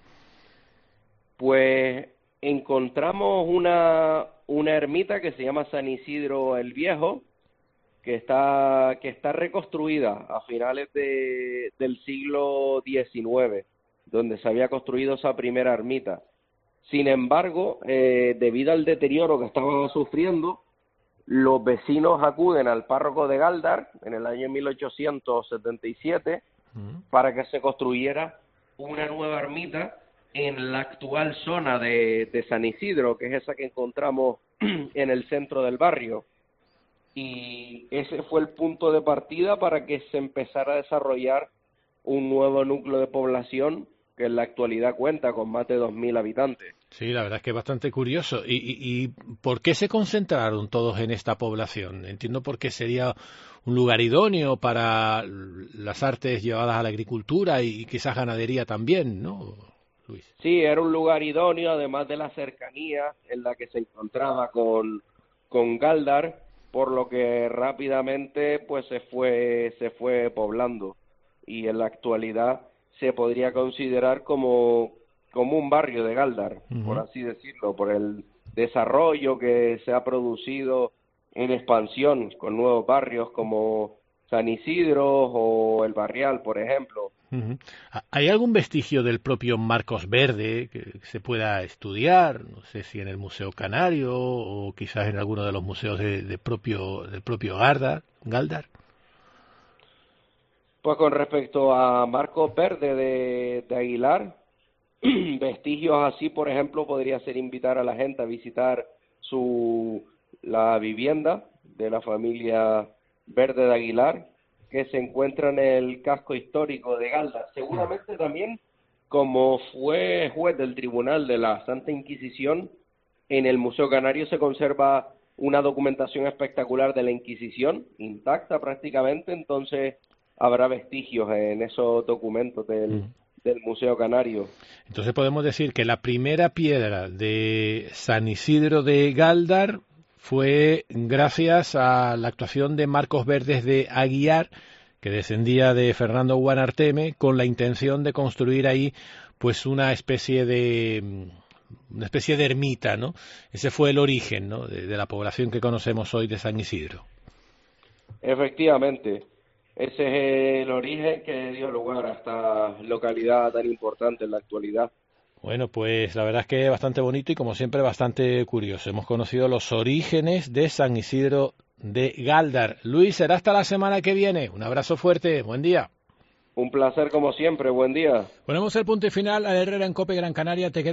Pues encontramos una ermita que se llama San Isidro el Viejo, que está reconstruida a finales del siglo XIX, donde se había construido esa primera ermita. Sin embargo, debido al deterioro que estaba sufriendo, los vecinos acuden al párroco de Gáldar en el año 1877 para que se construyera una nueva ermita en la actual zona de San Isidro, que es esa que encontramos en el centro del barrio. Y ese fue el punto de partida para que se empezara a desarrollar un nuevo núcleo de población que en la actualidad cuenta con más de 2.000 habitantes. Sí, la verdad es que es bastante curioso. ¿Y por qué se concentraron todos en esta población? Entiendo porque sería un lugar idóneo para las artes llevadas a la agricultura y quizás ganadería también, ¿no, Luis? Sí, era un lugar idóneo, además de la cercanía en la que se encontraba con Gáldar, por lo que rápidamente pues se fue poblando, y en la actualidad se podría considerar como un barrio de Gáldar, por así decirlo, por el desarrollo que se ha producido en expansión con nuevos barrios como San Isidro o El Barrial, por ejemplo. ¿Hay algún vestigio del propio Marcos Verde que se pueda estudiar? No sé si en el Museo Canario o quizás en alguno de los museos del propio Gáldar. Pues con respecto a Marcos Verde de Aguilar, vestigios así, por ejemplo, podría ser invitar a la gente a visitar la vivienda de la familia Verde de Aguilar, que se encuentra en el casco histórico de Gáldar. Seguramente también, como fue juez del Tribunal de la Santa Inquisición, en el Museo Canario se conserva una documentación espectacular de la Inquisición, intacta prácticamente, entonces habrá vestigios en esos documentos del Museo Canario. Entonces podemos decir que la primera piedra de San Isidro de Gáldar fue gracias a la actuación de Marcos Verdes de Aguiar, que descendía de Fernando Guanarteme, con la intención de construir ahí pues una especie de ermita, ¿no? Ese fue el origen, ¿no?, de la población que conocemos hoy de San Isidro. Efectivamente, ese es el origen que dio lugar a esta localidad tan importante en la actualidad. Bueno, pues la verdad es que es bastante bonito y como siempre bastante curioso. Hemos conocido los orígenes de San Isidro de Gáldar. Luis, será hasta la semana que viene. Un abrazo fuerte, buen día. Un placer como siempre, buen día. Ponemos el punto y final al Herrera en COPE Gran Canaria. Te